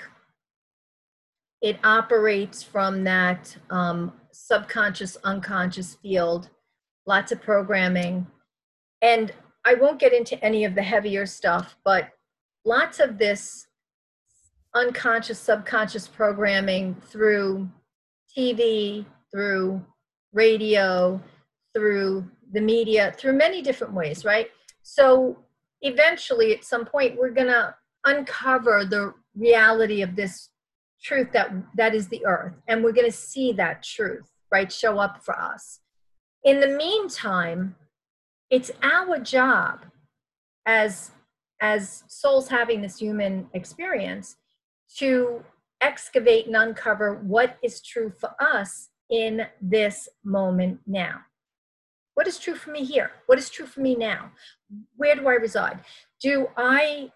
it operates from that subconscious, unconscious field, lots of programming. And I won't get into any of the heavier stuff, but lots of this unconscious, subconscious programming through TV, through radio, through the media, through many different ways, right? So eventually, at some point, we're going to uncover the reality of this truth that is the earth. And we're going to see that truth, right, show up for us. In the meantime, it's our job as souls having this human experience to excavate and uncover what is true for us in this moment now. What is true for me here? What is true for me now? Where do I reside? Do I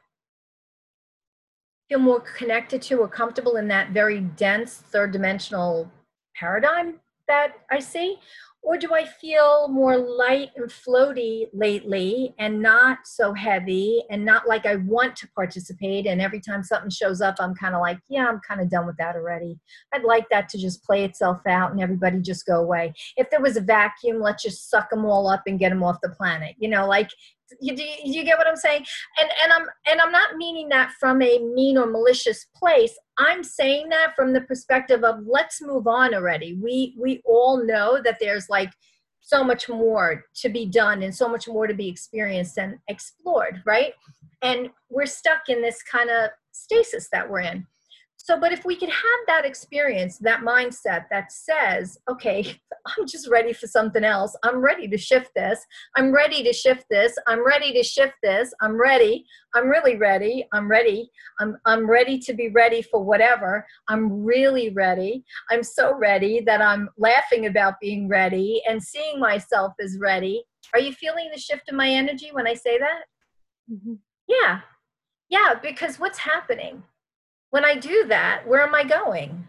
feel more connected to or comfortable in that very dense third dimensional paradigm that I see? Or do I feel more light and floaty lately and not so heavy and not like I want to participate? And every time something shows up, I'm kind of like, yeah, I'm kind of done with that already. I'd like that to just play itself out and everybody just go away. If there was a vacuum, let's just suck them all up and get them off the planet. You know, like, you get what I'm saying? And I'm not meaning that from a mean or malicious place. I'm saying that from the perspective of let's move on already. We all know that there's like so much more to be done and so much more to be experienced and explored, right? And we're stuck in this kind of stasis that we're in. So, but if we could have that experience, that mindset that says, okay, I'm just ready for something else. I'm ready to shift this. I'm ready to shift this. I'm ready to shift this. I'm ready. I'm really ready. I'm ready. I'm ready to be ready for whatever. I'm really ready. I'm so ready that I'm laughing about being ready and seeing myself as ready. Are you feeling the shift in my energy when I say that? Mm-hmm. Yeah. Yeah, because what's happening? When I do that, where am I going?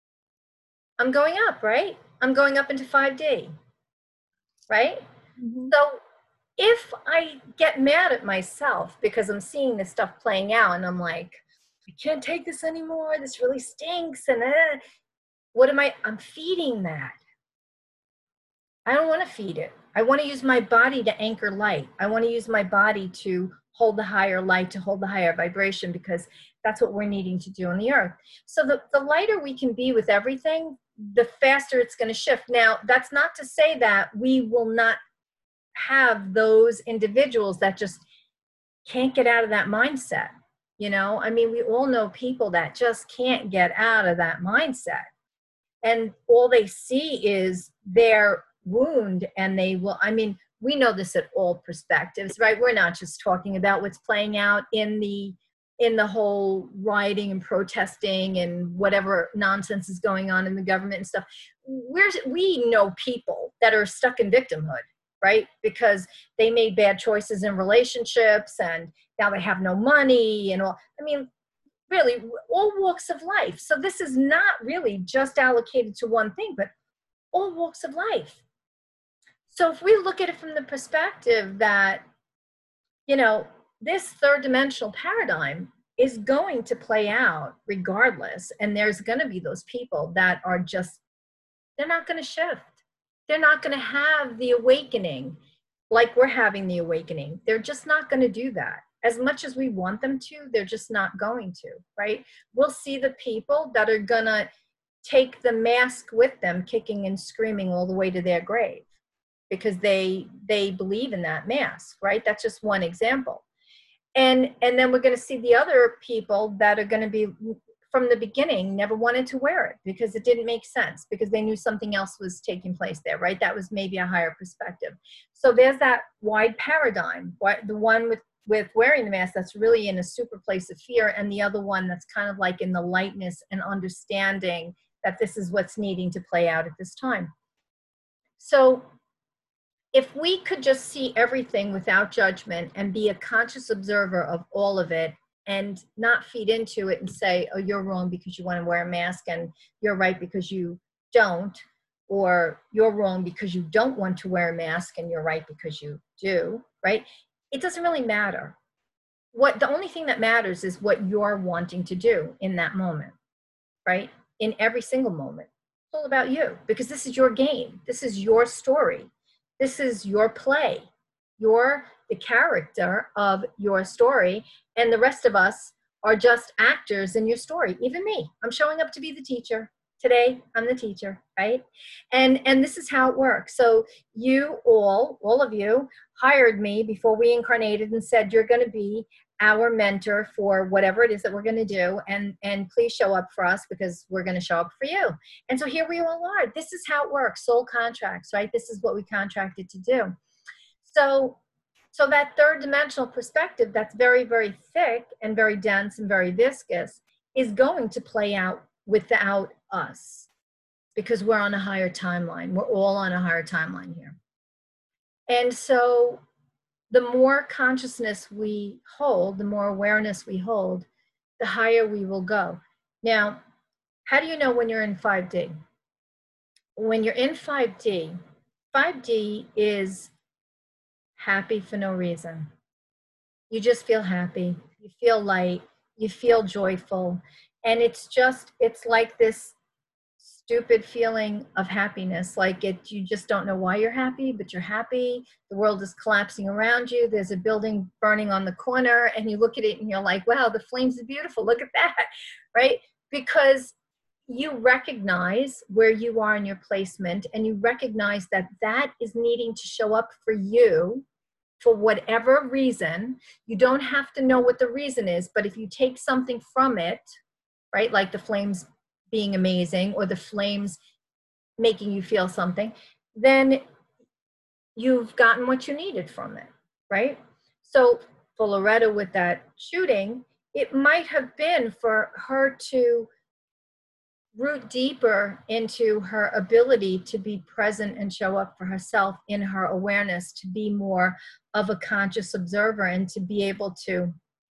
I'm going up, right? I'm going up into 5D, right? Mm-hmm. So if I get mad at myself because I'm seeing this stuff playing out and I'm like, I can't take this anymore. This really stinks. And what am I? I'm feeding that. I don't want to feed it. I want to use my body to anchor light. I want to use my body to hold the higher light, to hold the higher vibration, because that's what we're needing to do on the earth. So the lighter we can be with everything, the faster it's going to shift. Now, that's not to say that we will not have those individuals that just can't get out of that mindset. You know, I mean, we all know people that just can't get out of that mindset. And all they see is their wound, and they will, I mean, we know this at all perspectives, right? We're not just talking about what's playing out in the whole rioting and protesting and whatever nonsense is going on in the government and stuff. We know people that are stuck in victimhood. right? Because they made bad choices in relationships and now they have no money and all. I mean, really, all walks of life. So this is not really just allocated to one thing, but all walks of life. So if we look at it from the perspective that, you know, this third dimensional paradigm is going to play out regardless, and there's going to be those people that are just, they're not going to shift. They're not going to have the awakening like we're having the awakening. They're just not going to do that. As much as we want them to, they're just not going to, right? We'll see the people that are going to take the mask with them, kicking and screaming all the way to their grave because they believe in that mask, right? That's just one example. And then we're going to see the other people that are going to be, from the beginning, never wanted to wear it because it didn't make sense, because they knew something else was taking place there, right? That was maybe a higher perspective. So there's that wide paradigm, the one with wearing the mask that's really in a super place of fear, and the other one that's kind of like in the lightness and understanding that this is what's needing to play out at this time. So if we could just see everything without judgment and be a conscious observer of all of it and not feed into it and say, oh, you're wrong because you want to wear a mask and you're right because you don't, or you're wrong because you don't want to wear a mask and you're right because you do, right? It doesn't really matter. The only thing that matters is what you're wanting to do in that moment, right? In every single moment. It's all about you, because this is your game. This is your story. This is your play. You're the character of your story, and the rest of us are just actors in your story. Even me, I'm showing up to be the teacher. Today, I'm the teacher, right? And this is how it works. So you all of you hired me before we incarnated and said, you're going to be our mentor for whatever it is that we're going to do. And please show up for us because we're going to show up for you. And so here we all are. This is how it works. Soul contracts, right? This is what we contracted to do. So that third dimensional perspective that's very, very thick and very dense and very viscous is going to play out without us, because we're on a higher timeline. We're all on a higher timeline here. And so the more consciousness we hold, the more awareness we hold, the higher we will go. Now, how do you know when you're in 5D? When you're in 5D, 5D is happy for no reason. You just feel happy. You feel light. You feel joyful. And it's like this stupid feeling of happiness, like you just don't know why you're happy, but you're happy. The world is collapsing around you. There's a building burning on the corner, and you look at it and you're like, wow, the flames are beautiful. Look at that, right? Because you recognize where you are in your placement, and you recognize that that is needing to show up for you for whatever reason. You don't have to know what the reason is, but if you take something from it, right, like the flames being amazing or the flames making you feel something, then you've gotten what you needed from it, right? So for Loretta with that shooting, it might have been for her to root deeper into her ability to be present and show up for herself in her awareness, to be more of a conscious observer and to be able to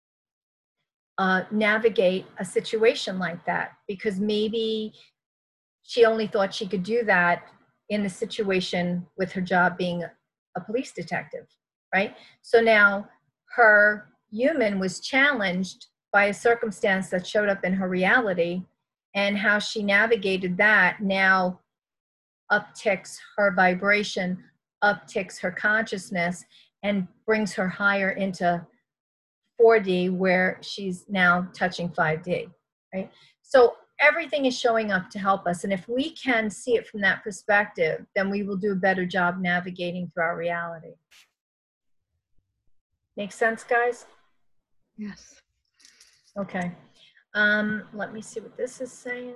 navigate a situation like that, because maybe she only thought she could do that in the situation with her job being a police detective, right? So now her human was challenged by a circumstance that showed up in her reality, and how she navigated that now upticks her vibration, upticks her consciousness, and brings her higher into 4D, where she's now touching 5D, right? So everything is showing up to help us. And if we can see it from that perspective, then we will do a better job navigating through our reality. Make sense, guys? Yes. Okay. Let me see what this is saying.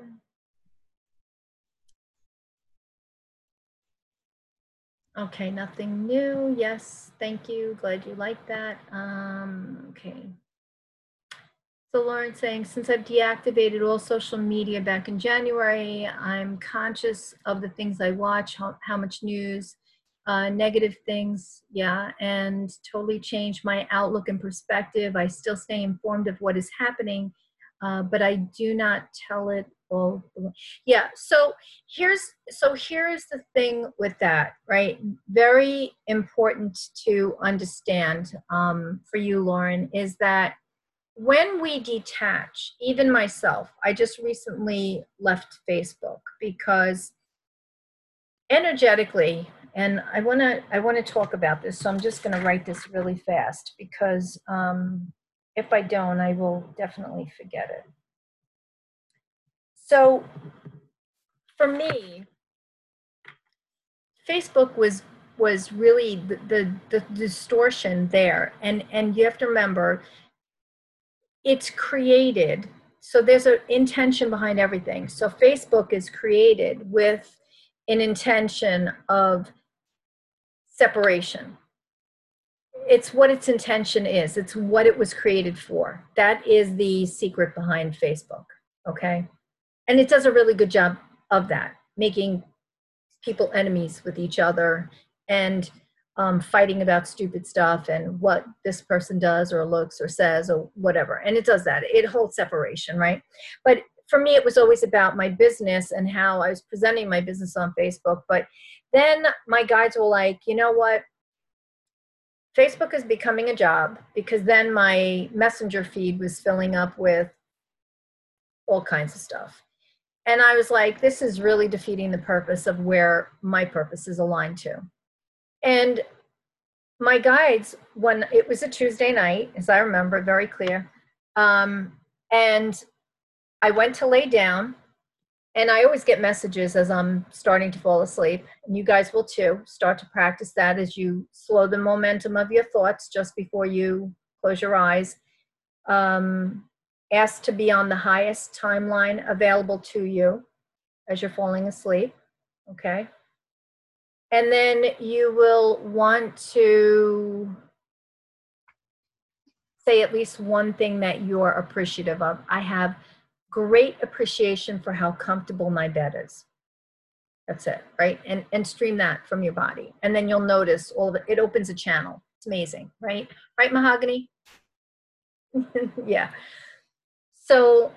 Okay, nothing new. Yes, thank you. Glad you like that. Okay. So Lauren's saying, since I've deactivated all social media back in January, I'm conscious of the things I watch, how much news negative things, yeah, and totally changed my outlook and perspective. I still stay informed of what is happening, but I do not tell it all. Yeah, so here's the thing with that, right? Very important to understand for you, Lauren, is that when we detach, even myself, I just recently left Facebook because energetically, and I want to talk about this, so I'm just going to write this really fast because if I don't, I will definitely forget it. So for me, Facebook was really the distortion there, and you have to remember, it's created. So there's an intention behind everything. So Facebook is created with an intention of separation. It's what its intention is. It's what it was created for. That is the secret behind Facebook, okay? And it does a really good job of that, making people enemies with each other and fighting about stupid stuff and what this person does or looks or says or whatever. And it does that. It holds separation, right? But for me, it was always about my business and how I was presenting my business on Facebook. But then my guides were like, you know what? Facebook is becoming a job, because then my messenger feed was filling up with all kinds of stuff. And I was like, this is really defeating the purpose of where my purpose is aligned to. And my guides, when it was a Tuesday night, as I remember, very clear, and I went to lay down, and I always get messages as I'm starting to fall asleep, and you guys will too. Start to practice that as you slow the momentum of your thoughts just before you close your eyes. Ask to be on the highest timeline available to you as you're falling asleep, okay? And then you will want to say at least one thing that you're appreciative of. I have great appreciation for how comfortable my bed is. That's it, right? And stream that from your body. And then you'll notice all of it. It opens a channel. It's amazing, right? Right, Mahogany? Yeah. So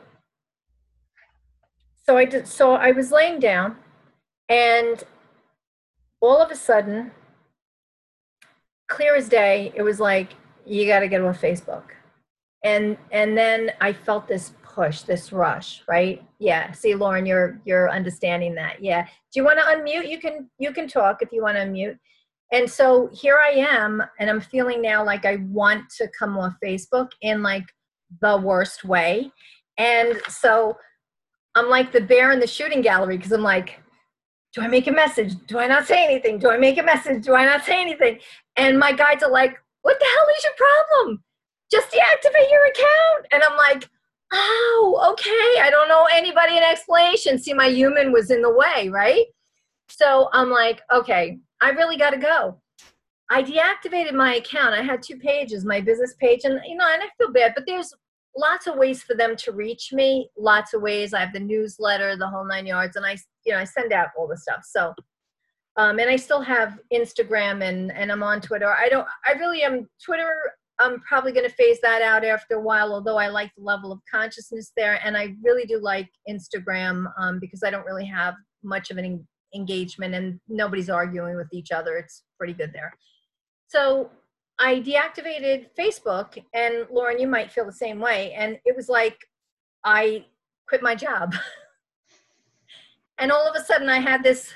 I was laying down, and all of a sudden, clear as day, it was like, you got to get off Facebook. And then I felt this push, this rush, right? Yeah. See, Lauren, you're understanding that. Yeah. Do you want to unmute? You can talk if you want to unmute. And so here I am, and I'm feeling now like I want to come off Facebook in like the worst way. And so I'm like the bear in the shooting gallery, because I'm like, do I make a message? Do I not say anything? Do I make a message? Do I not say anything? And my guides are like, what the hell is your problem? Just deactivate your account. And I'm like, oh, okay. I don't know anybody an explanation. See, my human was in the way, right? So I'm like, okay, I really got to go. I deactivated my account. I had 2 pages, my business page, and and I feel bad, but there's lots of ways for them to reach me. Lots of ways. I have the newsletter, the whole 9 yards, and I send out all the stuff. So, and I still have Instagram, and I'm on Twitter. I really am Twitter. I'm probably going to phase that out after a while, although I like the level of consciousness there. And I really do like Instagram because I don't really have much of an engagement, and nobody's arguing with each other. It's pretty good there. So I deactivated Facebook, and Lauren, you might feel the same way. And it was like I quit my job. And all of a sudden I had this,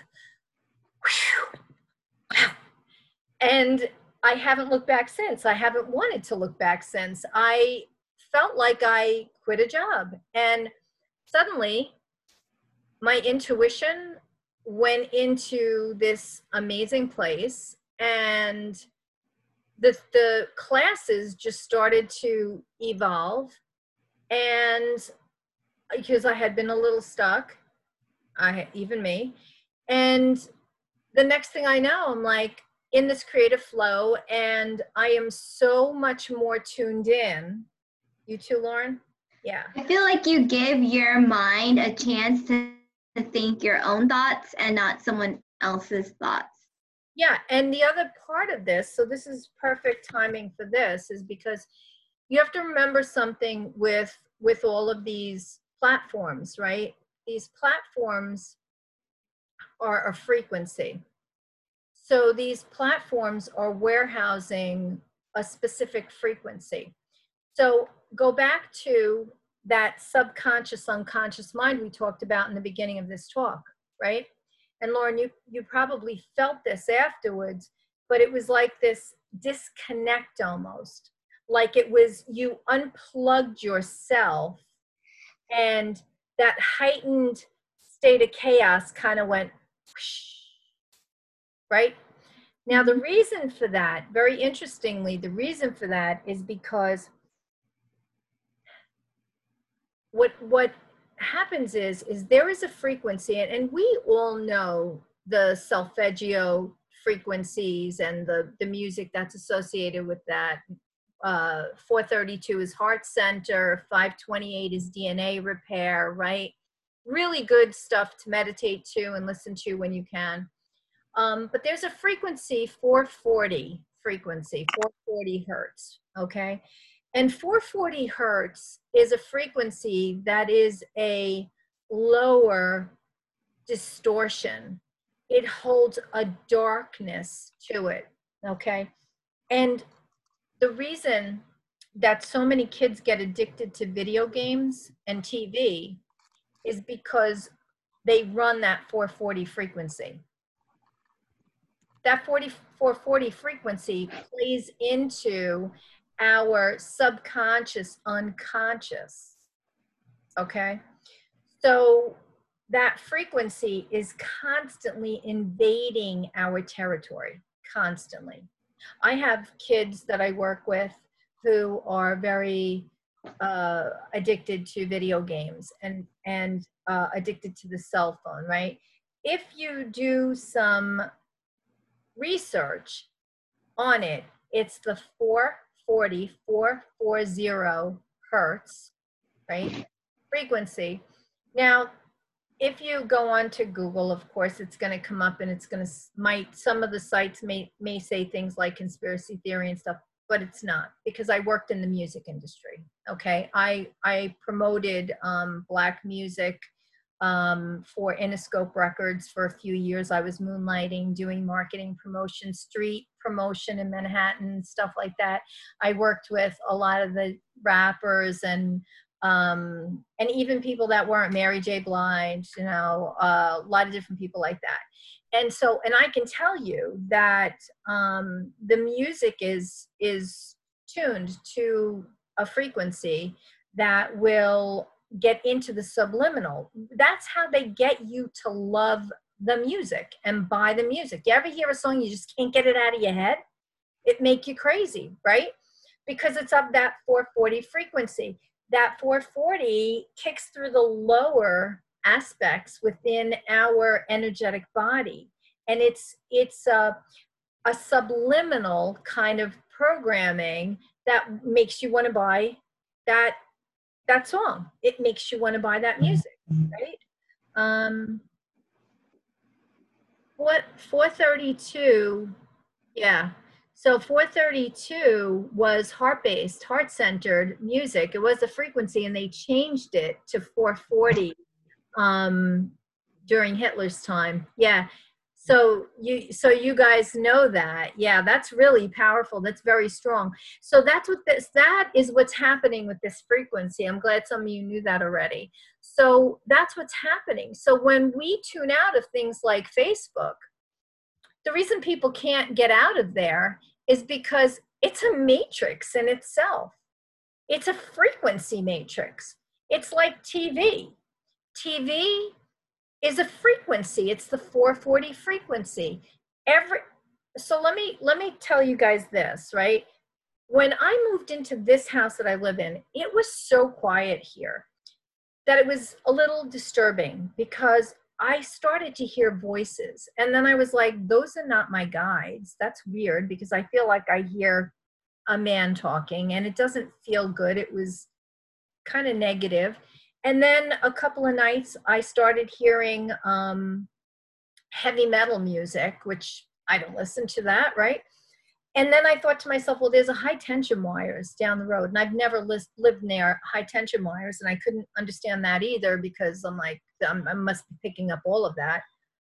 and I haven't looked back since. I haven't wanted to look back since. I felt like I quit a job. And suddenly my intuition went into this amazing place, and the classes just started to evolve. And because I had been a little stuck, even me, and the next thing I know, I'm like in this creative flow, and I am so much more tuned in. You too, Lauren? Yeah. I feel like you give your mind a chance to think your own thoughts and not someone else's thoughts. Yeah, and the other part of this, so this is perfect timing for this, is because you have to remember something with all of these platforms, right? These platforms are a frequency. So these platforms are warehousing a specific frequency. So go back to that subconscious, unconscious mind we talked about in the beginning of this talk, right? And Lauren, you probably felt this afterwards, but it was like this disconnect almost. Like it was you unplugged yourself, and that heightened state of chaos kind of went whoosh, right? Now, the reason for that, very interestingly, the reason for that is because what happens is there is a frequency, and we all know the solfeggio frequencies and the music that's associated with that. 432 is heart center, 528 is DNA repair, right? Really good stuff to meditate to and listen to when you can. But there's a frequency, 440 frequency, 440 hertz, okay? And 440 hertz is a frequency that is a lower distortion. It holds a darkness to it, okay? And the reason that so many kids get addicted to video games and TV is because they run that 440 frequency. That 440 frequency plays into our subconscious, unconscious, okay? So that frequency is constantly invading our territory, constantly. I have kids that I work with who are very addicted to video games and addicted to the cell phone, right? If you do some research on it, it's the 440 hertz, right? Frequency. Now, if you go on to Google, of course, it's going to come up, and it's going to some of the sites may say things like conspiracy theory and stuff, but it's not, because I worked in the music industry. Okay, I promoted Black music for Interscope Records for a few years. I was moonlighting, doing marketing promotion, street promotion in Manhattan, stuff like that. I worked with a lot of the rappers and even people that weren't, Mary J. Blige, you know, a lot of different people like that. And so, and I can tell you that the music is tuned to a frequency that will get into the subliminal. That's how they get you to love the music and buy the music. You ever hear a song, you just can't get it out of your head? It make you crazy, right? Because it's of that 440 frequency. That 440 kicks through the lower aspects within our energetic body. And it's a subliminal kind of programming that makes you want to buy that song. It makes you want to buy that music, right? What 432, yeah. So 432 was heart-based, heart-centered music. It was a frequency, and they changed it to 440 during Hitler's time. Yeah. So you guys know that. Yeah, that's really powerful. That's very strong. So that is what's happening with this frequency. I'm glad some of you knew that already. So that's what's happening. So when we tune out of things like Facebook, the reason people can't get out of there is because it's a matrix in itself. It's a frequency matrix. It's like TV. TV is a frequency. It's the 440 frequency. So let me tell you guys this, right? When I moved into this house that I live in, it was so quiet here that it was a little disturbing, because I started to hear voices. And then I was like, those are not my guides. That's weird, because I feel like I hear a man talking, and it doesn't feel good. It was kind of negative. And then a couple of nights I started hearing heavy metal music, which I don't listen to that, right? And then I thought to myself, well, there's a high tension wires down the road. And I've never lived near high tension wires. And I couldn't understand that either, because I'm like, I must be picking up all of that.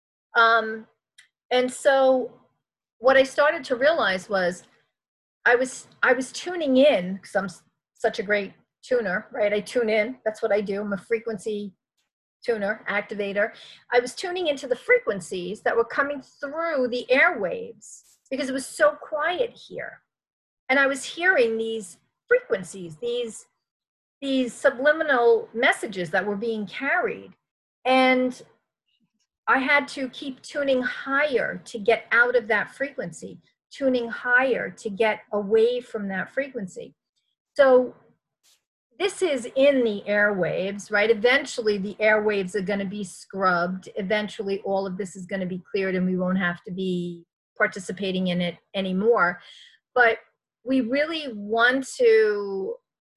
And so what I started to realize was I was tuning in, because I'm such a great tuner, right? I tune in. That's what I do. I'm a frequency tuner, activator. I was tuning into the frequencies that were coming through the airwaves, because it was so quiet here. And I was hearing these frequencies, these subliminal messages that were being carried. And I had to keep tuning higher to get out of that frequency, tuning higher to get away from that frequency. So this is in the airwaves, right? Eventually the airwaves are going to be scrubbed. Eventually all of this is going to be cleared and we won't have to be participating in it anymore. But we really want to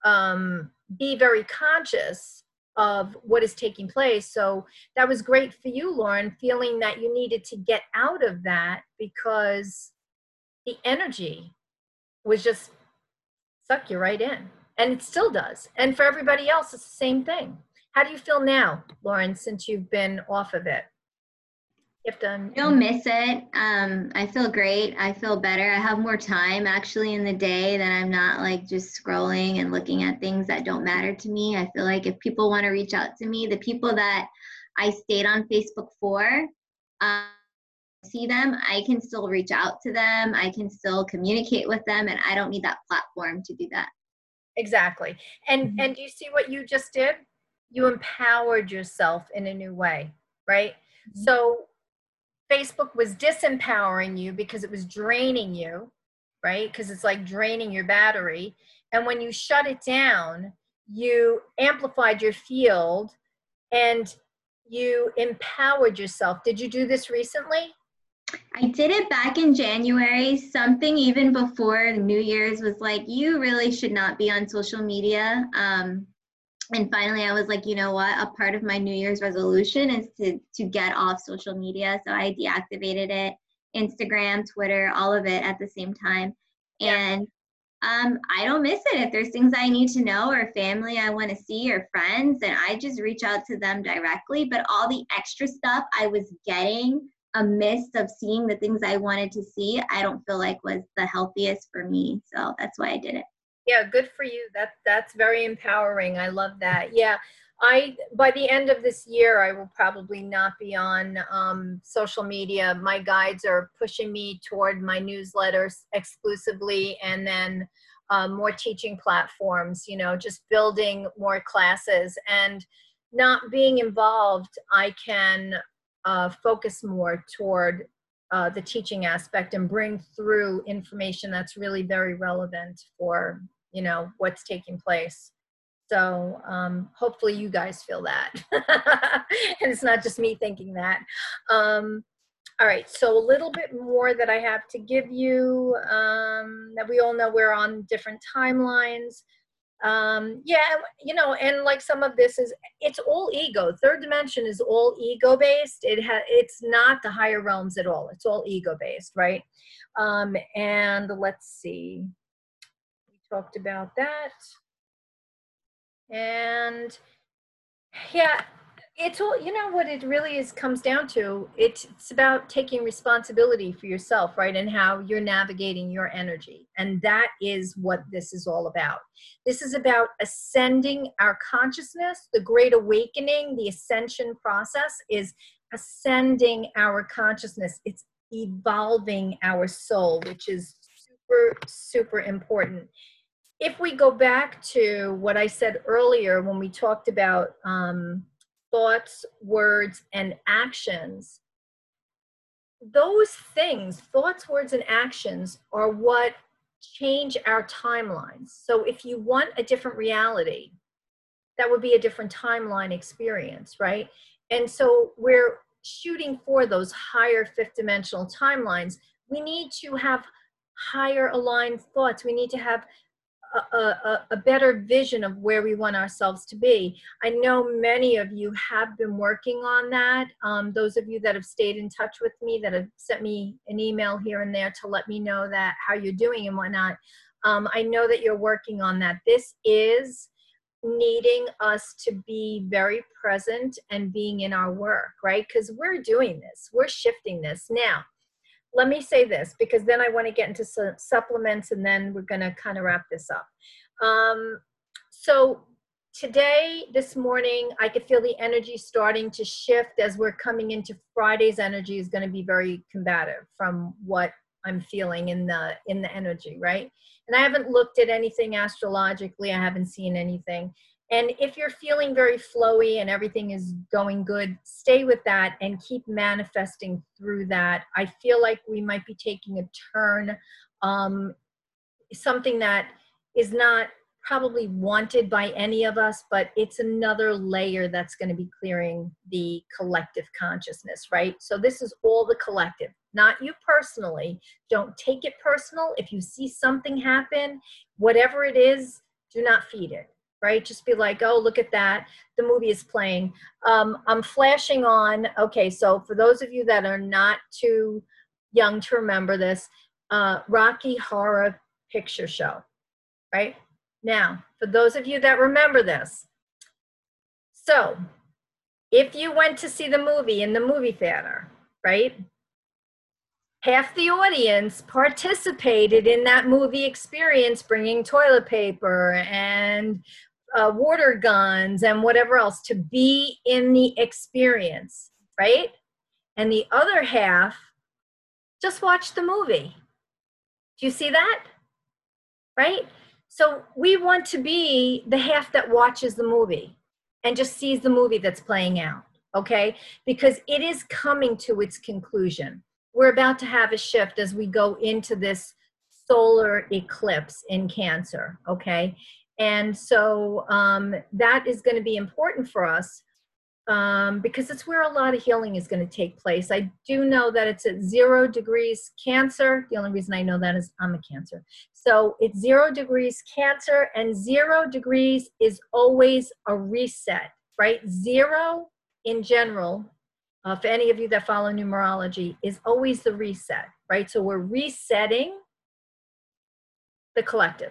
be very conscious of what is taking place. So that was great for you, Lauren, feeling that you needed to get out of that because the energy was just suck you right in. And it still does. And for everybody else, it's the same thing. How do you feel now, Lauren, since you've been off of it? I don't miss it. I feel great. I feel better. I have more time actually in the day, that I'm not like just scrolling and looking at things that don't matter to me. I feel like if people want to reach out to me, the people that I stayed on Facebook for, see them, I can still reach out to them. I can still communicate with them, and I don't need that platform to do that. Exactly. And do you see what you just did? You empowered yourself in a new way, right? So Facebook was disempowering you because it was draining you, right? Because it's like draining your battery. And when you shut it down, you amplified your field and you empowered yourself. Did you do this recently? I did it back in January. Something even before New Year's was like, you really should not be on social media. And finally I was like, you know what, a part of my New Year's resolution is to get off social media. So I deactivated it, Instagram, Twitter, all of it at the same time. And I don't miss it. If there's things I need to know or family I want to see or friends, then I just reach out to them directly. But all the extra stuff I was getting amidst of seeing the things I wanted to see, I don't feel like was the healthiest for me. So that's why I did it. Yeah, good for you. That's very empowering. I love that. Yeah, by the end of this year, I will probably not be on social media. My guides are pushing me toward my newsletters exclusively, and then more teaching platforms, you know, just building more classes. And not being involved, I can focus more toward the teaching aspect and bring through information that's really very relevant for, you know, what's taking place. So hopefully you guys feel that. And it's not just me thinking that. All right, so a little bit more that I have to give you, that we all know we're on different timelines. Yeah, you know, and like some of this is, it's all ego. Third dimension is all ego based. It's not the higher realms at all. It's all ego based, right? And let's see, we talked about that. And yeah, it's all, you know what it really is, comes down to, it's about taking responsibility for yourself, right? And how you're navigating your energy. And that is what this is all about. This is about ascending our consciousness. The Great Awakening, the ascension process, is ascending our consciousness. It's evolving our soul, which is super, super important. If we go back to what I said earlier when we talked about thoughts, words, and actions, those things, thoughts, words, and actions, are what change our timelines. So if you want a different reality, that would be a different timeline experience, right? And so we're shooting for those higher fifth dimensional timelines. We need to have higher aligned thoughts. We need to have a better vision of where we want ourselves to be. I know many of you have been working on that. Those of you that have stayed in touch with me, that have sent me an email here and there to let me know that how you're doing and whatnot. I know that you're working on that. This is needing us to be very present and being in our work, right? Because we're doing this, we're shifting this. Now, let me say this, because then I want to get into supplements, and then we're going to kind of wrap this up. So today, this morning, I could feel the energy starting to shift as we're coming into Friday's energy is going to be very combative from what I'm feeling in the energy, right? And I haven't looked at anything astrologically. I haven't seen anything. And if you're feeling very flowy and everything is going good, stay with that and keep manifesting through that. I feel like we might be taking a turn, something that is not probably wanted by any of us, but it's another layer that's going to be clearing the collective consciousness, right? So this is all the collective, not you personally. Don't take it personal. If you see something happen, whatever it is, do not feed it, right? Just be like, oh, look at that. The movie is playing. I'm flashing on. Okay, so for those of you that are not too young to remember this, Rocky Horror Picture Show, right? Now, for those of you that remember this, so if you went to see the movie in the movie theater, right? Half the audience participated in that movie experience, bringing toilet paper and water guns and whatever else to be in the experience, right? And the other half just watched the movie. Do you see that? Right? So we want to be the half that watches the movie and just sees the movie that's playing out, okay? Because it is coming to its conclusion. We're about to have a shift as we go into this solar eclipse in Cancer, okay? And so that is going to be important for us because it's where a lot of healing is going to take place. I do know that it's at 0 degrees Cancer. The only reason I know that is I'm a Cancer. So it's 0 degrees Cancer, and 0 degrees is always a reset, right? 0 in general, for any of you that follow numerology, is always the reset, right? So we're resetting the collective.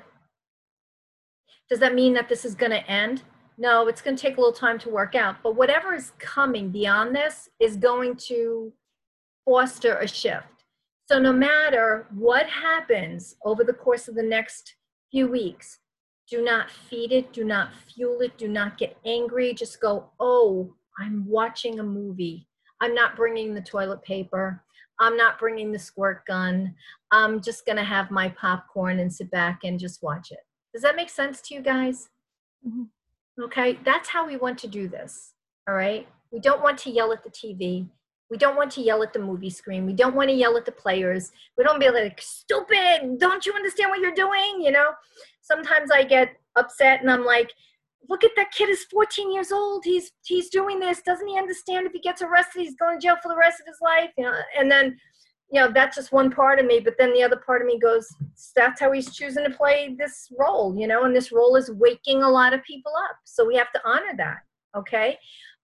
Does that mean that this is going to end? No, it's going to take a little time to work out. But whatever is coming beyond this is going to foster a shift. So no matter what happens over the course of the next few weeks, do not feed it, do not fuel it, do not get angry. Just go, oh, I'm watching a movie. I'm not bringing the toilet paper. I'm not bringing the squirt gun. I'm just going to have my popcorn and sit back and just watch it. Does that make sense to you guys? Mm-hmm. Okay, that's how we want to do this, all right? We don't want to yell at the TV. We don't want to yell at the movie screen. We don't want to yell at the players. We don't be like, stupid, don't you understand what you're doing, you know? Sometimes I get upset and I'm like, look at that kid is 14 years old. He's doing this. Doesn't he understand if he gets arrested, he's going to jail for the rest of his life? You know, and then, you know, that's just one part of me, but then the other part of me goes, that's how he's choosing to play this role, you know, and this role is waking a lot of people up. So we have to honor that, okay?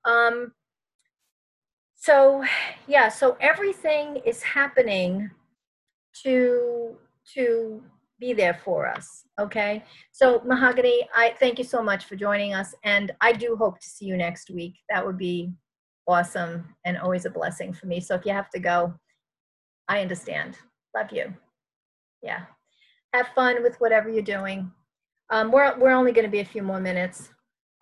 So, yeah, so everything is happening to be there for us, okay? So, Mahogany, I thank you so much for joining us, and I do hope to see you next week. That would be awesome and always a blessing for me. So if you have to go, I understand. Love you. Yeah. Have fun with whatever you're doing. We're only going to be a few more minutes.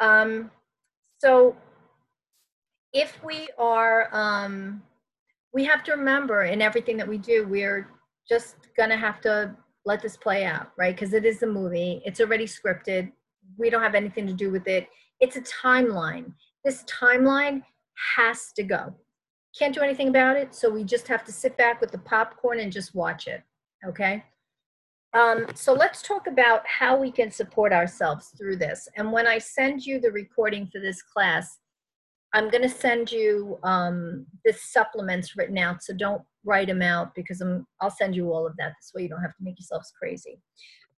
So if we are, we have to remember in everything that we do, we're just going to have to let this play out, right? Because it is a movie. It's already scripted. We don't have anything to do with it. It's a timeline. This timeline has to go. Can't do anything about it, so we just have to sit back with the popcorn and just watch it, okay? So let's talk about how we can support ourselves through this. And when I send you the recording for this class, I'm going to send you the supplements written out, so don't write them out because I'll send you all of that. This way you don't have to make yourselves crazy.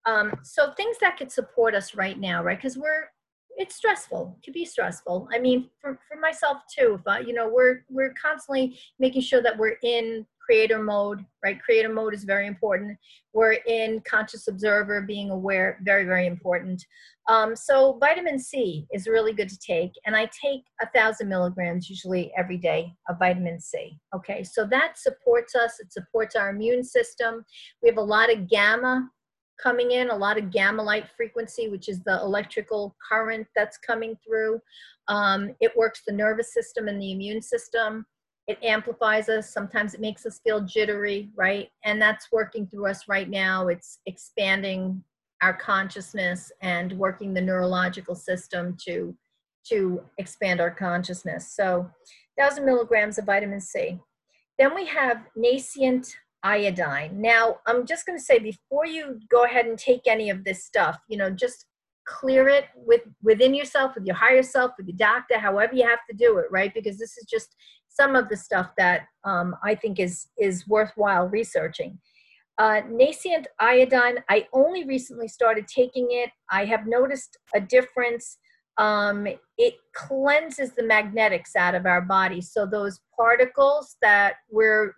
So things that could support us right now, right? Because it's stressful. It could be stressful. I mean, for myself too. If I, we're constantly making sure that we're in creator mode, right? Creator mode is very important. We're in conscious observer, being aware, very, very important. So vitamin C is really good to take, and I take 1,000 milligrams usually every day of vitamin C. Okay, so that supports us. It supports our immune system. We have a lot of gamma coming in, a lot of gamma light frequency, which is the electrical current that's coming through. It works the nervous system and the immune system. It amplifies us. Sometimes it makes us feel jittery, right? And that's working through us right now. It's expanding our consciousness and working the neurological system to expand our consciousness. So 1,000 milligrams of vitamin C. Then we have nascent iodine. Now, I'm just going to say, before you go ahead and take any of this stuff, just clear it within yourself, with your higher self, with your doctor, however you have to do it, right? Because this is just some of the stuff that I think is worthwhile researching. Nascent iodine, I only recently started taking it. I have noticed a difference. It cleanses the magnetics out of our body. So those particles that we're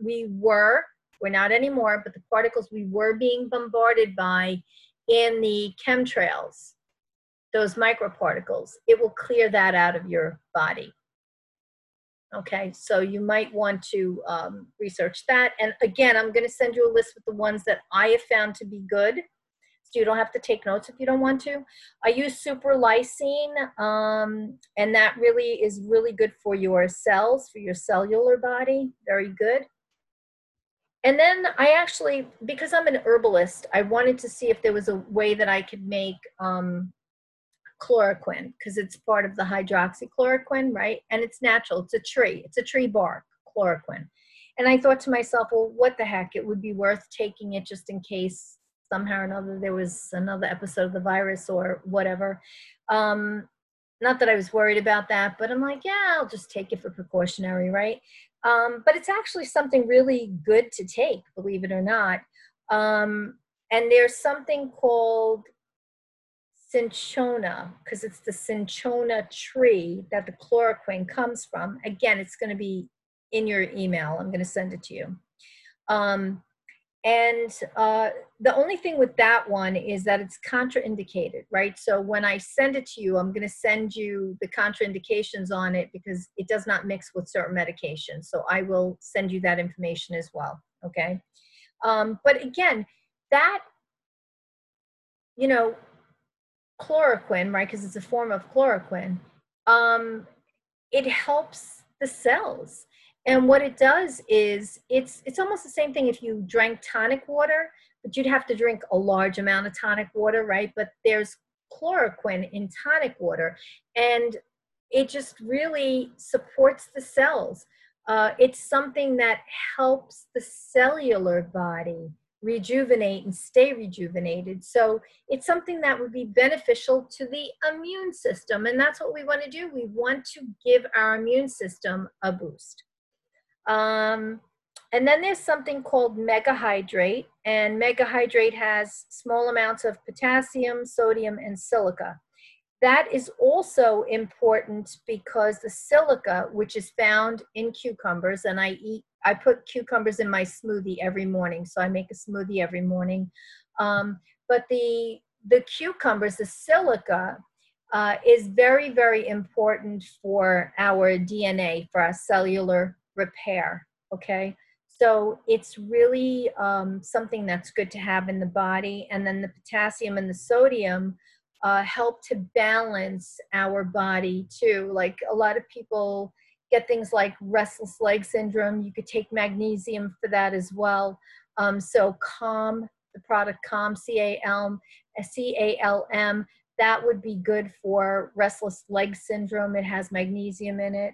not anymore, but the particles we were being bombarded by in the chemtrails, those microparticles, it will clear that out of your body. Okay, so you might want to research that. And again, I'm going to send you a list with the ones that I have found to be good. So you don't have to take notes if you don't want to. I use super lysine, and that really is really good for your cells, for your cellular body. Very good. And then I actually, because I'm an herbalist, I wanted to see if there was a way that I could make chloroquine, because it's part of the hydroxychloroquine, right? And it's natural. It's a tree bark, chloroquine. And I thought to myself, well, what the heck? It would be worth taking it just in case somehow or another there was another episode of the virus or whatever. Not that I was worried about that, but I'm like, yeah, I'll just take it for precautionary, right? But it's actually something really good to take, believe it or not. And there's something called cinchona, because it's the cinchona tree that the chloroquine comes from. Again, it's going to be in your email. I'm going to send it to you. The only thing with that one is that it's contraindicated, right? So when I send it to you, I'm going to send you the contraindications on it because it does not mix with certain medications. So I will send you that information as well, okay? But again, that, chloroquine, right, because it's a form of chloroquine, it helps the cells. And what it does is it's almost the same thing if you drank tonic water, but you'd have to drink a large amount of tonic water, right? But there's chloroquine in tonic water, and it just really supports the cells. It's something that helps the cellular body rejuvenate and stay rejuvenated. So it's something that would be beneficial to the immune system. And that's what we want to do. We want to give our immune system a boost. And then there's something called megahydrate, and megahydrate has small amounts of potassium, sodium, and silica. That is also important because the silica, which is found in cucumbers, and I put cucumbers in my smoothie every morning, so I make a smoothie every morning. But the cucumbers, the silica, is very, very important for our DNA, for our cellular repair, okay? So it's really something that's good to have in the body. And then the potassium and the sodium help to balance our body too. Like a lot of people get things like restless leg syndrome. You could take magnesium for that as well. So Calm, the product Calm, C-A-L-M, that would be good for restless leg syndrome. It has magnesium in it.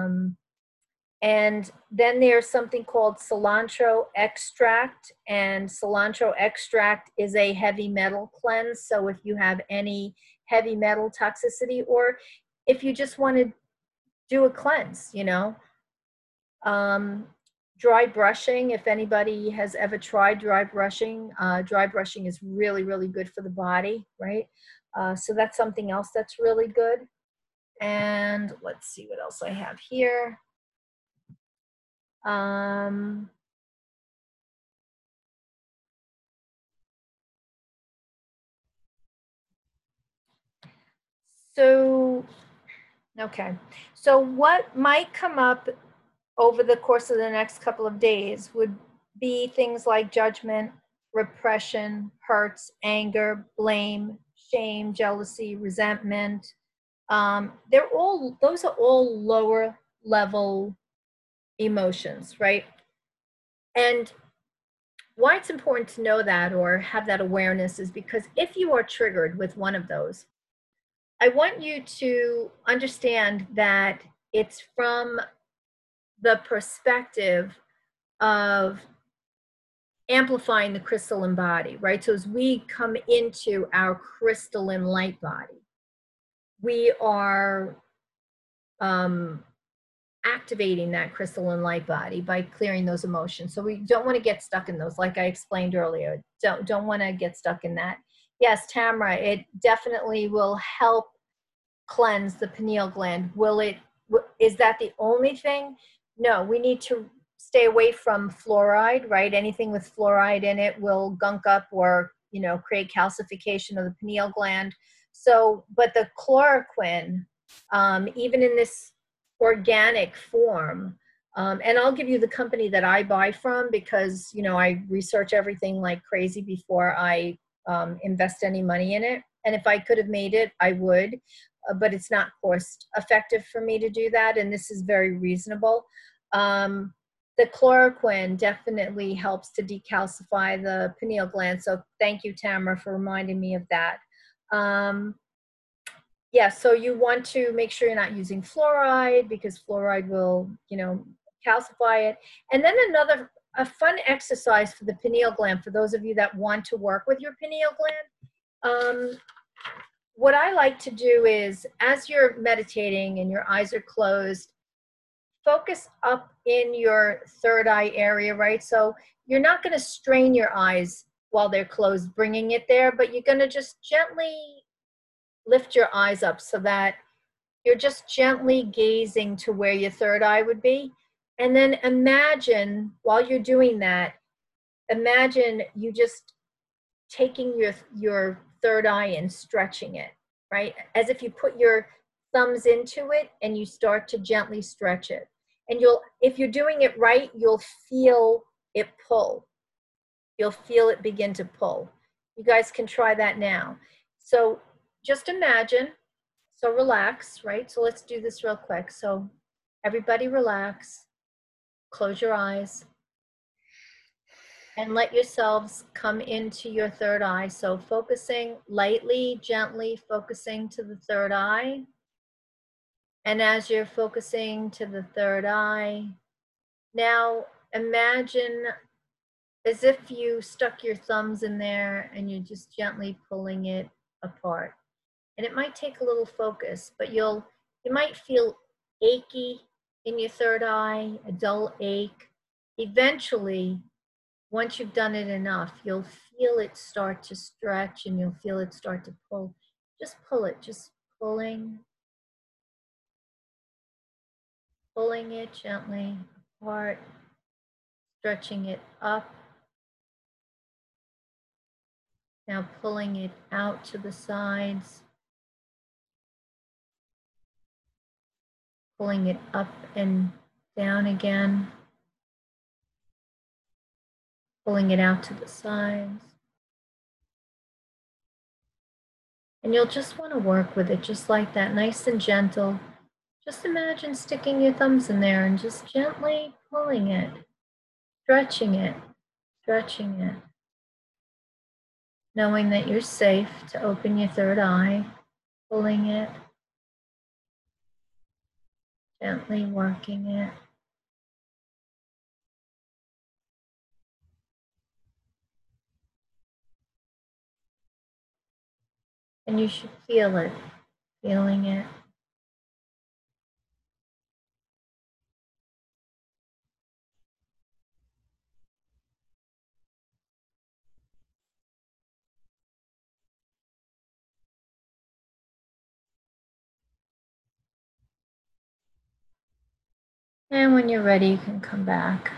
And then there's something called cilantro extract, and cilantro extract is a heavy metal cleanse. So if you have any heavy metal toxicity, or if you just want to do a cleanse, dry brushing, if anybody has ever tried dry brushing is really, really good for the body, right? So that's something else that's really good. And let's see what else I have here. So, okay. So what might come up over the course of the next couple of days would be things like judgment, repression, hurts, anger, blame, shame, jealousy, resentment. Those are all lower level emotions, right? And why it's important to know that or have that awareness is because if you are triggered with one of those, I want you to understand that it's from the perspective of amplifying the crystalline body, right? So as we come into our crystalline light body, we are activating that crystalline light body by clearing those emotions. So we don't want to get stuck in those, like I explained earlier. Don't want to get stuck in that. Yes, Tamara, it definitely will help cleanse the pineal gland. Is that the only thing? No, we need to stay away from fluoride, right? Anything with fluoride in it will gunk up or, create calcification of the pineal gland. So, but the chloroquine, even in this organic form, and I'll give you the company that I buy from because, I research everything like crazy before I invest any money in it. And if I could have made it, I would. But it's not cost effective for me to do that, and this is very reasonable. The chloroquine definitely helps to decalcify the pineal gland, so thank you, Tamara, for reminding me of that. Yeah, so you want to make sure you're not using fluoride because fluoride will, calcify it. And then a fun exercise for the pineal gland, for those of you that want to work with your pineal gland, what I like to do is, as you're meditating and your eyes are closed, focus up in your third eye area, right? So you're not going to strain your eyes while they're closed, bringing it there, but you're going to just gently lift your eyes up so that you're just gently gazing to where your third eye would be. And then imagine, while you're doing that, imagine you just taking your third eye and stretching it, right? As if you put your thumbs into it and you start to gently stretch it. And if you're doing it right, you'll feel it pull. You'll feel it begin to pull. You guys can try that now. So just imagine, so relax, right? So let's do this real quick. So everybody relax, close your eyes, and let yourselves come into your third eye. So focusing lightly, gently focusing to the third eye. And as you're focusing to the third eye, now imagine as if you stuck your thumbs in there and you're just gently pulling it apart. And it might take a little focus, but you might feel achy in your third eye, a dull ache. Eventually, once you've done it enough, you'll feel it start to stretch and you'll feel it start to pull. Just pull it, just pulling it gently apart, stretching it up. Now pulling it out to the sides, pulling it up and down again, pulling it out to the sides. And you'll just want to work with it just like that, nice and gentle. Just imagine sticking your thumbs in there and just gently pulling it, stretching it, stretching it. Knowing that you're safe to open your third eye, pulling it, gently working it. And you should feel it, feeling it. And when you're ready, you can come back.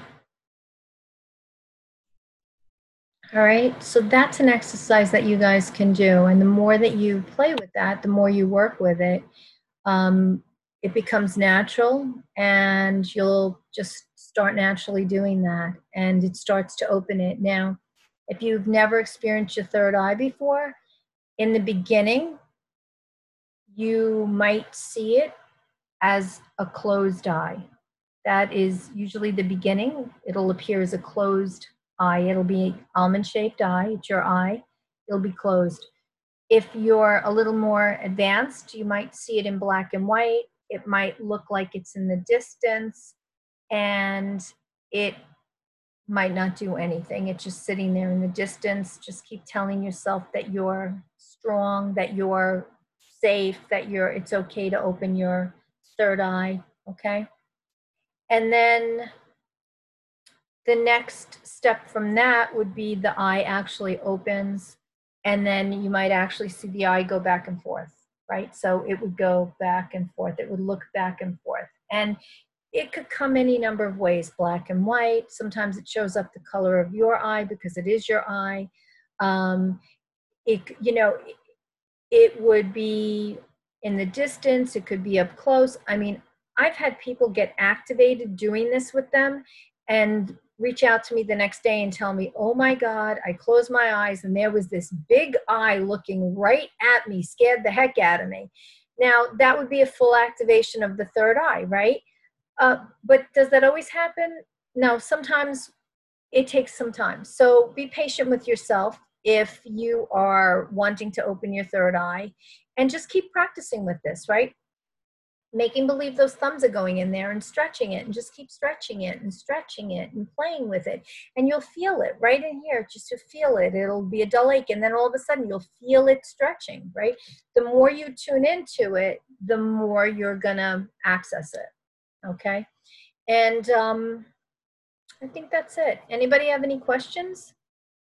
All right, so that's an exercise that you guys can do. And the more that you play with that, the more you work with it, it becomes natural, and you'll just start naturally doing that, and it starts to open it. Now, if you've never experienced your third eye before, in the beginning, you might see it as a closed eye. That is usually the beginning. It'll appear as a closed eye. It'll be almond-shaped eye. It's your eye. It'll be closed. If you're a little more advanced, you might see it in black and white. It might look like it's in the distance, and it might not do anything. It's just sitting there in the distance. Just keep telling yourself that you're strong, that you're safe, that it's okay to open your third eye, okay? And then the next step from that would be the eye actually opens, and then you might actually see the eye go back and forth, right? So it would go back and forth. It would look back and forth. And it could come any number of ways, black and white. Sometimes it shows up the color of your eye because it is your eye. It would be in the distance. It could be up close. I mean, I've had people get activated doing this with them and reach out to me the next day and tell me, oh my God, I closed my eyes and there was this big eye looking right at me, scared the heck out of me. Now, that would be a full activation of the third eye, right? But does that always happen? No, sometimes it takes some time. So be patient with yourself if you are wanting to open your third eye, and just keep practicing with this, right? Making believe those thumbs are going in there and stretching it, and just keep stretching it and stretching it and playing with it. And you'll feel it right in here, just to feel it. It'll be a dull ache, and then all of a sudden you'll feel it stretching, right? The more you tune into it, the more you're gonna access it, okay? And I think that's it. Anybody have any questions?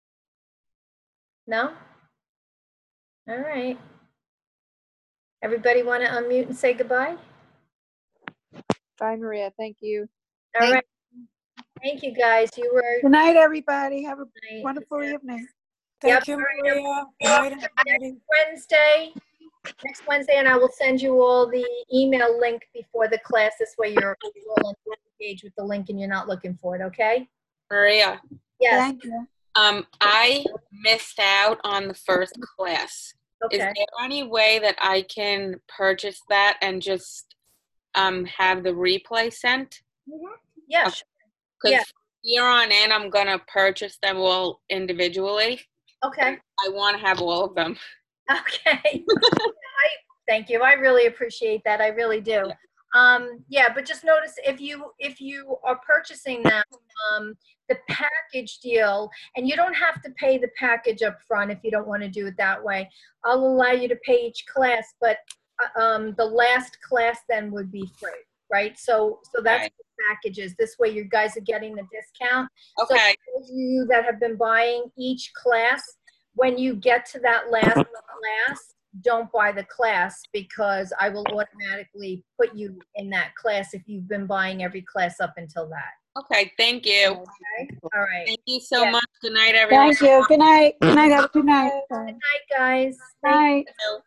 No? All right. Everybody want to unmute and say goodbye? Bye, Maria. Thank you. All right. Thank you, guys. You were. Good night, everybody. Have a Night. wonderful evening. Yep. Thank you, Maria. Good night, everybody. Next Wednesday, and I will send you all the email link before the class. This way you're all on the page with the link and you're not looking for it, okay? Maria. Yes. Thank you. I missed out on the first class. Okay. Is there any way that I can purchase that and just have the replay sent? Yeah, Okay. sure. Because Yeah. here on in, I'm going to purchase them all individually. Okay. I want to have all of them. Okay. Thank you. I really appreciate that. I really do. Yeah, but just notice if you are purchasing them, the package deal, and you don't have to pay the package up front if you don't want to do it that way. I'll allow you to pay each class, but the last class then would be free, right? So that's Okay. the packages. This way you guys are getting the discount. Okay. So those of you that have been buying each class, when you get to that last class, don't buy the class, because I will automatically put you in that class if you've been buying every class up until that. Okay. Thank you. Okay? All right. Thank you so Yeah. much. Good night, everyone. Thank you. Good night. Good night. Have a good night. Good night, guys. Night. you.